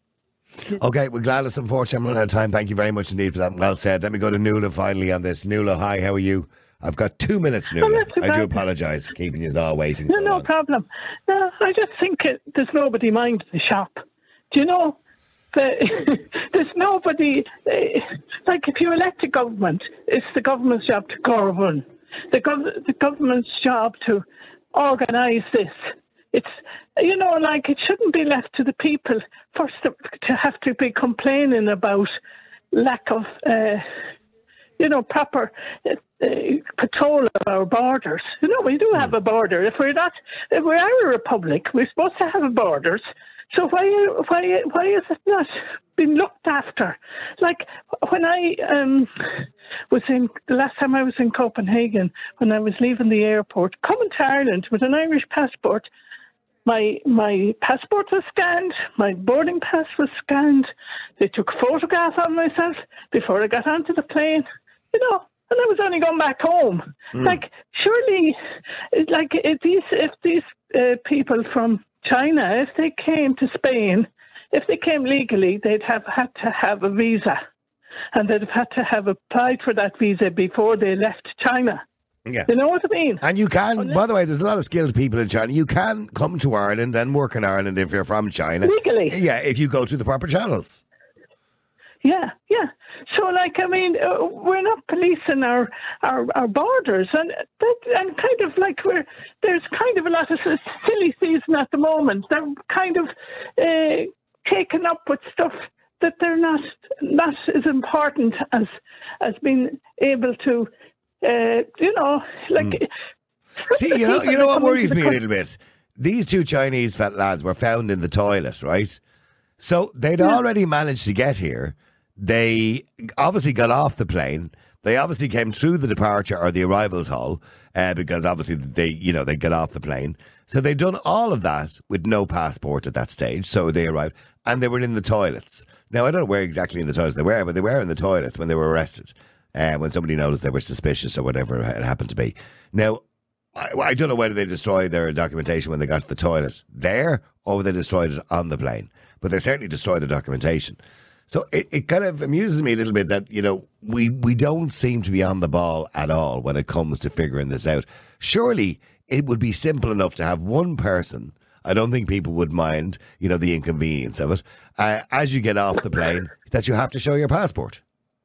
Okay, we're glad it's unfortunate. I'm running out of time. Thank you very much indeed for that. Well said. Let me go to Nuala finally on this. Nuala, hi, how are you? I've got two minutes, Nuala. I do apologise for keeping you all waiting. No, so no long. problem. No, I just think it, there's nobody mind the shop. Do you know? The, there's nobody. Uh, like, if you elect a government, it's the government's job to govern. The, gov- the government's job to organise this. It's, you know, like, it shouldn't be left to the people first to, to have to be complaining about lack of, uh, you know, proper uh, uh, patrol of our borders. You know, we do have a border. If we're not, if we are a republic, we're supposed to have borders. So why, why, why is it not being looked after? Like, when I um, was in, the last time I was in Copenhagen, when I was leaving the airport, coming to Ireland with an Irish passport, My my passport was scanned, my boarding pass was scanned. They took a photograph of myself before I got onto the plane, you know, and I was only going back home. Mm. Like, surely, like, if these, if these uh, people from China, if they came to Spain, if they came legally, they'd have had to have a visa. And they'd have had to have applied for that visa before they left China. Yeah. You know what I mean? And you can, Unless, by the way, there's a lot of skilled people in China. You can come to Ireland and work in Ireland if you're from China. Legally. Yeah, if you go through the proper channels. Yeah, yeah. So, like, I mean, uh, we're not policing our, our, our borders. And that, and kind of like we're, there's kind of a lot of silly season at the moment. They're kind of uh, taken up with stuff that they're not, not as important as, as being able to, Uh, you know, like. Mm. See, you know, you know what worries me a little bit. These two Chinese fat lads were found in the toilet, right? So they'd yeah. already managed to get here. They obviously got off the plane. They obviously came through the departure or the arrivals hall uh, because obviously they, you know, they got off the plane. So they'd done all of that with no passport at that stage. So they arrived and they were in the toilets. Now I don't know where exactly in the toilets they were, but they were in the toilets when they were arrested. Uh, when somebody noticed they were suspicious or whatever it happened to be. Now, I, I don't know whether they destroyed their documentation when they got to the toilet there or whether they destroyed it on the plane. But they certainly destroyed the documentation. So it, it kind of amuses me a little bit that, you know, we, we don't seem to be on the ball at all when it comes to figuring this out. Surely it would be simple enough to have one person. I don't think people would mind, you know, the inconvenience of it. Uh, as you get off the plane, that you have to show your passport.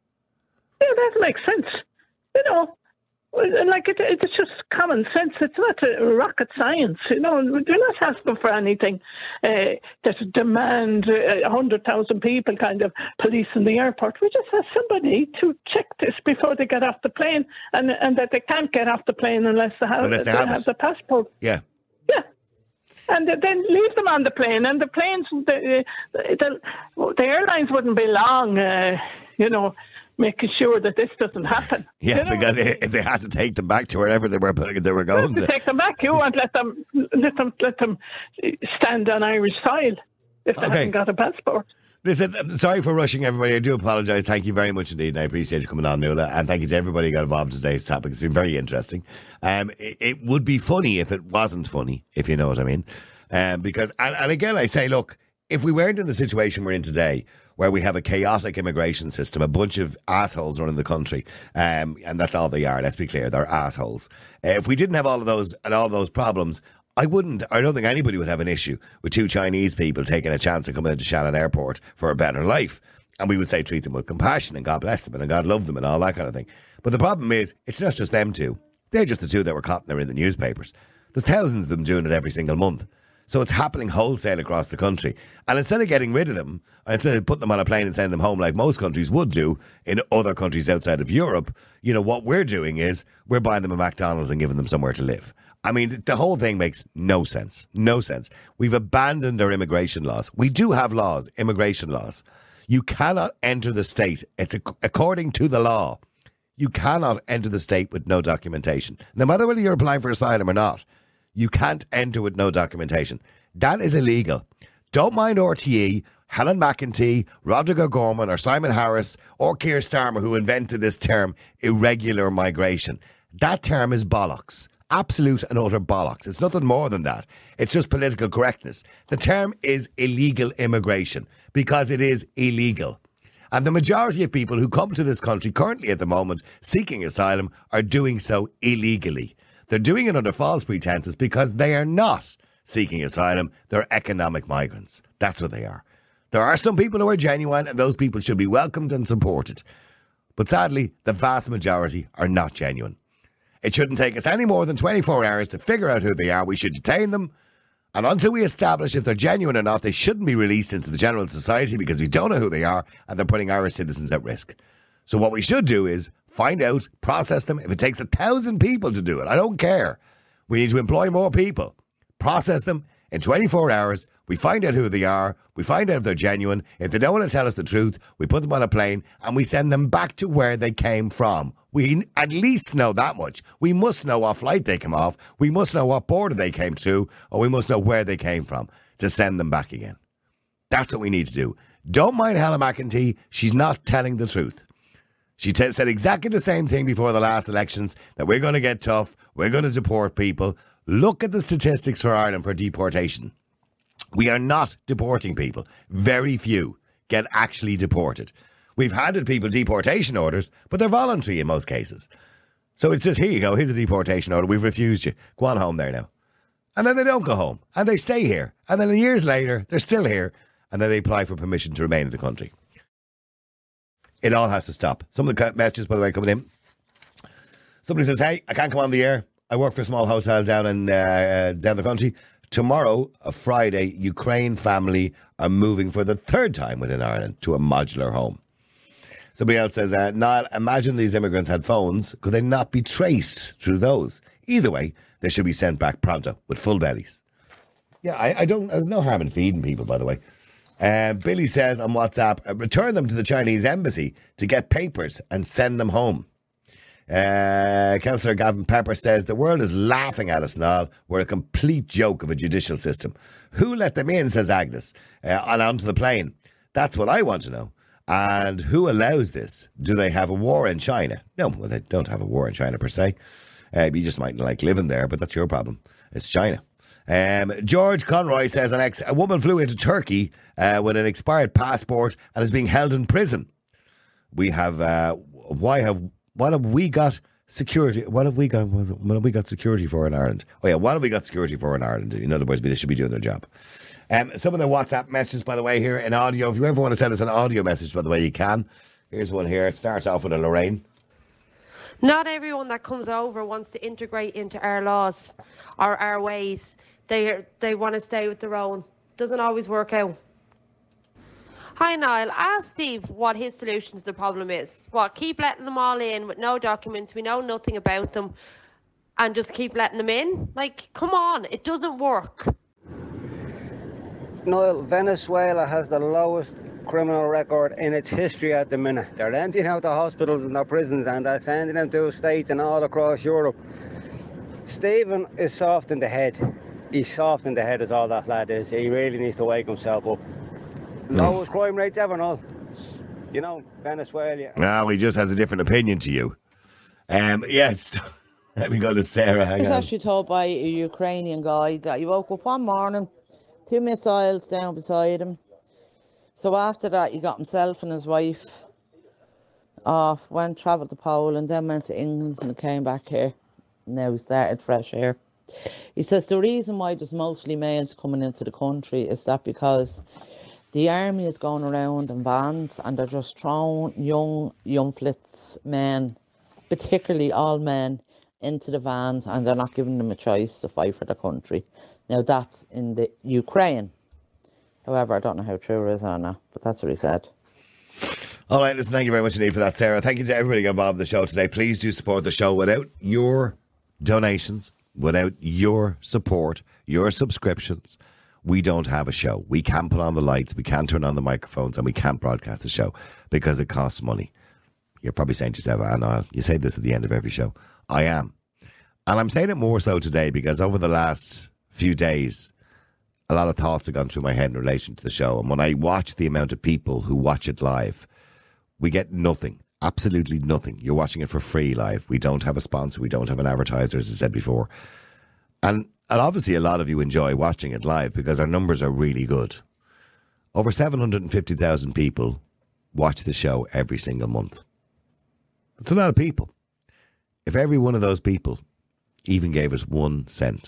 Yeah, that makes sense. You know, like it, it's just common sense. It's not a rocket science. You know, we're not asking for anything uh, that demand a uh, hundred thousand people kind of policing the airport. We just ask somebody to check this before they get off the plane, and and that they can't get off the plane unless they have, unless they they have, have the passport. Yeah. Yeah. And then leave them on the plane, and the planes, the the, the airlines wouldn't be long, uh, you know, making sure that this doesn't happen. Yeah, you know? Because if they had to take them back to wherever they were they were going to, to take them back, you won't let them let them let them stand on Irish soil if they okay. haven't got a passport. Listen, sorry for rushing everybody. I do apologise. Thank you very much indeed. And I appreciate you coming on, Nuala. And thank you to everybody who got involved in today's topic. It's been very interesting. Um, it, it would be funny if it wasn't funny, if you know what I mean. Um, because, and, and again, I say, look, if we weren't in the situation we're in today, where we have a chaotic immigration system, a bunch of assholes running the country, um, and that's all they are, let's be clear, they're assholes. Uh, if we didn't have all of those and all of those problems, I wouldn't, I don't think anybody would have an issue with two Chinese people taking a chance of coming into Shannon Airport for a better life. And we would say treat them with compassion and God bless them and God love them and all that kind of thing. But the problem is, it's not just them two. They're just the two that were caught and they're in the newspapers. There's thousands of them doing it every single month. So it's happening wholesale across the country. And instead of getting rid of them, or instead of putting them on a plane and sending them home like most countries would do in other countries outside of Europe, you know, what we're doing is we're buying them a McDonald's and giving them somewhere to live. I mean, the whole thing makes no sense. No sense. We've abandoned our immigration laws. We do have laws, immigration laws. You cannot enter the state. It's a, according to the law. You cannot enter the state with no documentation. No matter whether you're applying for asylum or not, you can't enter with no documentation. That is illegal. Don't mind R T E, Helen McEntee, Rodrigo Gorman or Simon Harris or Keir Starmer who invented this term, irregular migration. That term is bollocks. Absolute and utter bollocks. It's nothing more than that. It's just political correctness. The term is illegal immigration because it is illegal. And the majority of people who come to this country currently at the moment seeking asylum are doing so illegally. They're doing it under false pretenses because they are not seeking asylum. They're economic migrants. That's what they are. There are some people who are genuine and those people should be welcomed and supported. But sadly, the vast majority are not genuine. It shouldn't take us any more than twenty-four hours to figure out who they are. We should detain them. And until we establish if they're genuine or not, they shouldn't be released into the general society because we don't know who they are and they're putting Irish citizens at risk. So what we should do is find out, process them. If it takes a thousand people to do it, I don't care. We need to employ more people. Process them in twenty-four hours. We find out who they are. We find out if they're genuine. If they don't want to tell us the truth, we put them on a plane and we send them back to where they came from. We at least know that much. We must know what flight they came off. We must know what border they came to, or we must know where they came from to send them back again. That's what we need to do. Don't mind Helen McEntee. She's not telling the truth. She t- said exactly the same thing before the last elections, that we're going to get tough, we're going to deport people. Look at the statistics for Ireland for deportation. We are not deporting people. Very few get actually deported. We've handed people deportation orders, but they're voluntary in most cases. So it's just, here you go, here's a deportation order, we've refused you. Go on home there now. And then they don't go home, and they stay here. And then years later, they're still here, and then they apply for permission to remain in the country. It all has to stop. Some of the messages, by the way, coming in. Somebody says, hey, I can't come on the air. I work for a small hotel down in uh, down the country. Tomorrow, a Friday, Ukraine family are moving for the third time within Ireland to a modular home. Somebody else says, uh, Niall, imagine these immigrants had phones. Could they not be traced through those? Either way, they should be sent back pronto with full bellies. Yeah, I, I don't, there's no harm in feeding people, by the way. Uh, Billy says on WhatsApp, uh, return them to the Chinese embassy to get papers and send them home. Uh, Councillor Gavin Pepper says, the world is laughing at us now. We're a complete joke of a judicial system. Who let them in, says Agnes, uh, and onto the plane? That's what I want to know. And who allows this? Do they have a war in China? No, well, they don't have a war in China per se. Uh, you just might like living there, but that's your problem. It's China. Um, George Conroy says, an ex- a woman flew into Turkey uh, with an expired passport and is being held in prison. We have, uh, why have, what have we got security, what have we got, what have we got security for in Ireland? Oh yeah, what have we got security for in Ireland? In other words, they should be doing their job. Um, some of the WhatsApp messages, by the way, here in audio. If you ever want to send us an audio message, by the way, you can. Here's one here. It starts off with a Lorraine. Not everyone that comes over wants to integrate into our laws or our ways. They they want to stay with their own. Doesn't always work out. Hi, Niall. Ask Steve what his solution to the problem is. What, keep letting them all in with no documents, we know nothing about them, and just keep letting them in? Like, come on, it doesn't work. Niall, Venezuela has the lowest criminal record in its history at the minute. They're emptying out the hospitals and the prisons and they're sending them to states and all across Europe. Stephen is soft in the head. He's soft in the head as all that lad is. He really needs to wake himself up. Lowest crime rates ever, Noel. You know, Venezuela. No, he just has a different opinion to you. Um, yes. Let me go to Sarah. Hang I was on. actually told by a Ukrainian guy that he woke up one morning, two missiles down beside him. So after that, he got himself and his wife off, went, travelled to Poland, then went to England and came back here. Now he started fresh here. He says the reason why there's mostly males coming into the country is that because the army is going around in vans and they're just throwing young, young flits men, particularly all men, into the vans and they're not giving them a choice to fight for the country. Now that's in the Ukraine. However, I don't know how true it is or not, but that's what he said. All right, listen, thank you very much indeed for that, Sarah. Thank you to everybody involved in the show today. Please do support the show. Without your donations, Without your support, your subscriptions, we don't have a show. We can't put on the lights, we can't turn on the microphones, and we can't broadcast the show because it costs money. You're probably saying to yourself, ah, no, you say this at the end of every show. I am. And I'm saying it more so today because over the last few days, a lot of thoughts have gone through my head in relation to the show. And when I watch the amount of people who watch it live, we get nothing. Absolutely nothing. You're watching it for free live. We don't have a sponsor. We don't have an advertiser, as I said before. And, and obviously a lot of you enjoy watching it live because our numbers are really good. Over seven hundred fifty thousand people watch the show every single month. That's a lot of people. If every one of those people even gave us one cent,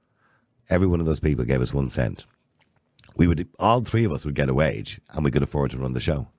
every one of those people gave us one cent, we would, all three of us would get a wage and we could afford to run the show.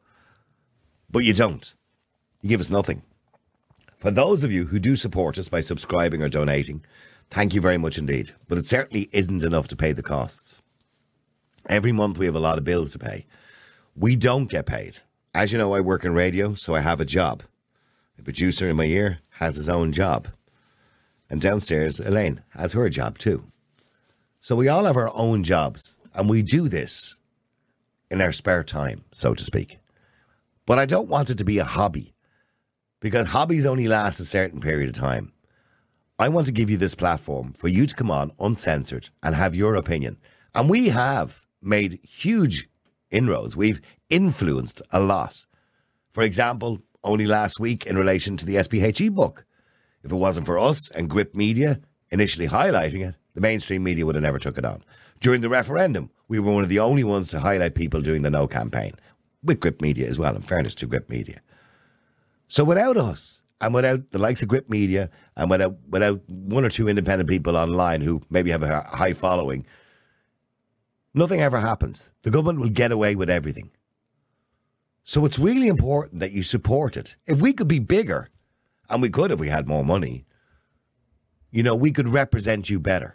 But you don't. You give us nothing. For those of you who do support us by subscribing or donating, thank you very much indeed. But it certainly isn't enough to pay the costs. Every month we have a lot of bills to pay. We don't get paid. As you know, I work in radio, so I have a job. The producer in my ear has his own job. And downstairs, Elaine has her job too. So we all have our own jobs, and we do this in our spare time, so to speak. But I don't want it to be a hobby, because hobbies only last a certain period of time. I want to give you this platform for you to come on uncensored and have your opinion. And we have made huge inroads. We've influenced a lot. For example, only last week in relation to the S P H E book. If it wasn't for us and Grip Media initially highlighting it, the mainstream media would have never took it on. During the referendum, we were one of the only ones to highlight people doing the no campaign. With Grip Media as well, in fairness to Grip Media. So without us, and without the likes of Grip Media, and without, without one or two independent people online who maybe have a high following, nothing ever happens. The government will get away with everything. So it's really important that you support it. If we could be bigger, and we could if we had more money, you know, we could represent you better.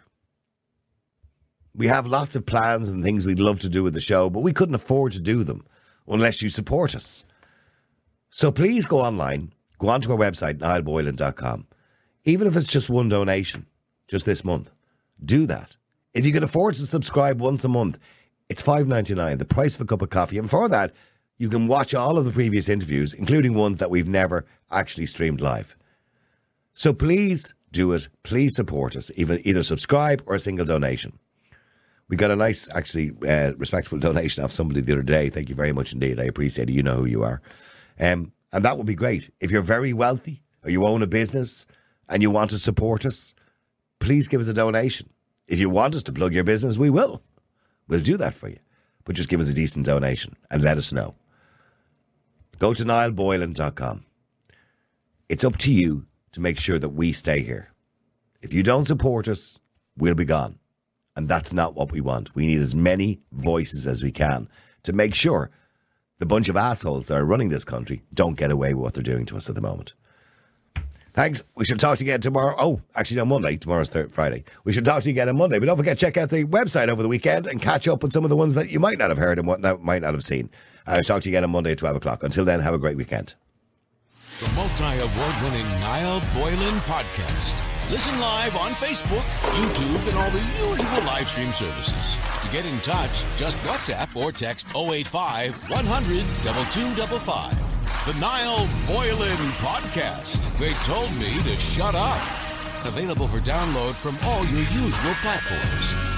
We have lots of plans and things we'd love to do with the show, but we couldn't afford to do them unless you support us. So please go online, go onto our website, niall boylan dot com. Even if it's just one donation, just this month, do that. If you can afford to subscribe once a month, it's five ninety-nine, the price of a cup of coffee. And for that, you can watch all of the previous interviews, including ones that we've never actually streamed live. So please do it. Please support us, even either subscribe or a single donation. We got a nice, actually, uh, respectful donation off somebody the other day. Thank you very much indeed. I appreciate it. You know who you are. Um, and that would be great. If you're very wealthy or you own a business and you want to support us, please give us a donation. If you want us to plug your business, we will. We'll do that for you. But just give us a decent donation and let us know. Go to niall boylan dot com. It's up to you to make sure that we stay here. If you don't support us, we'll be gone. And that's not what we want. We need as many voices as we can to make sure the bunch of assholes that are running this country don't get away with what they're doing to us at the moment. Thanks. We should talk to you again tomorrow. Oh, actually on Monday. Tomorrow's third Friday. We should talk to you again on Monday. But don't forget, check out the website over the weekend and catch up with some of the ones that you might not have heard and what not, might not have seen. I'll talk to you again on Monday at twelve o'clock. Until then, have a great weekend. The multi-award-winning Niall Boylan Podcast. Listen live on Facebook, YouTube, and all the usual live stream services. To get in touch, just WhatsApp or text oh eight five, one hundred, two two five five. The Niall Boylan Podcast. They told me to shut up. Available for download from all your usual platforms.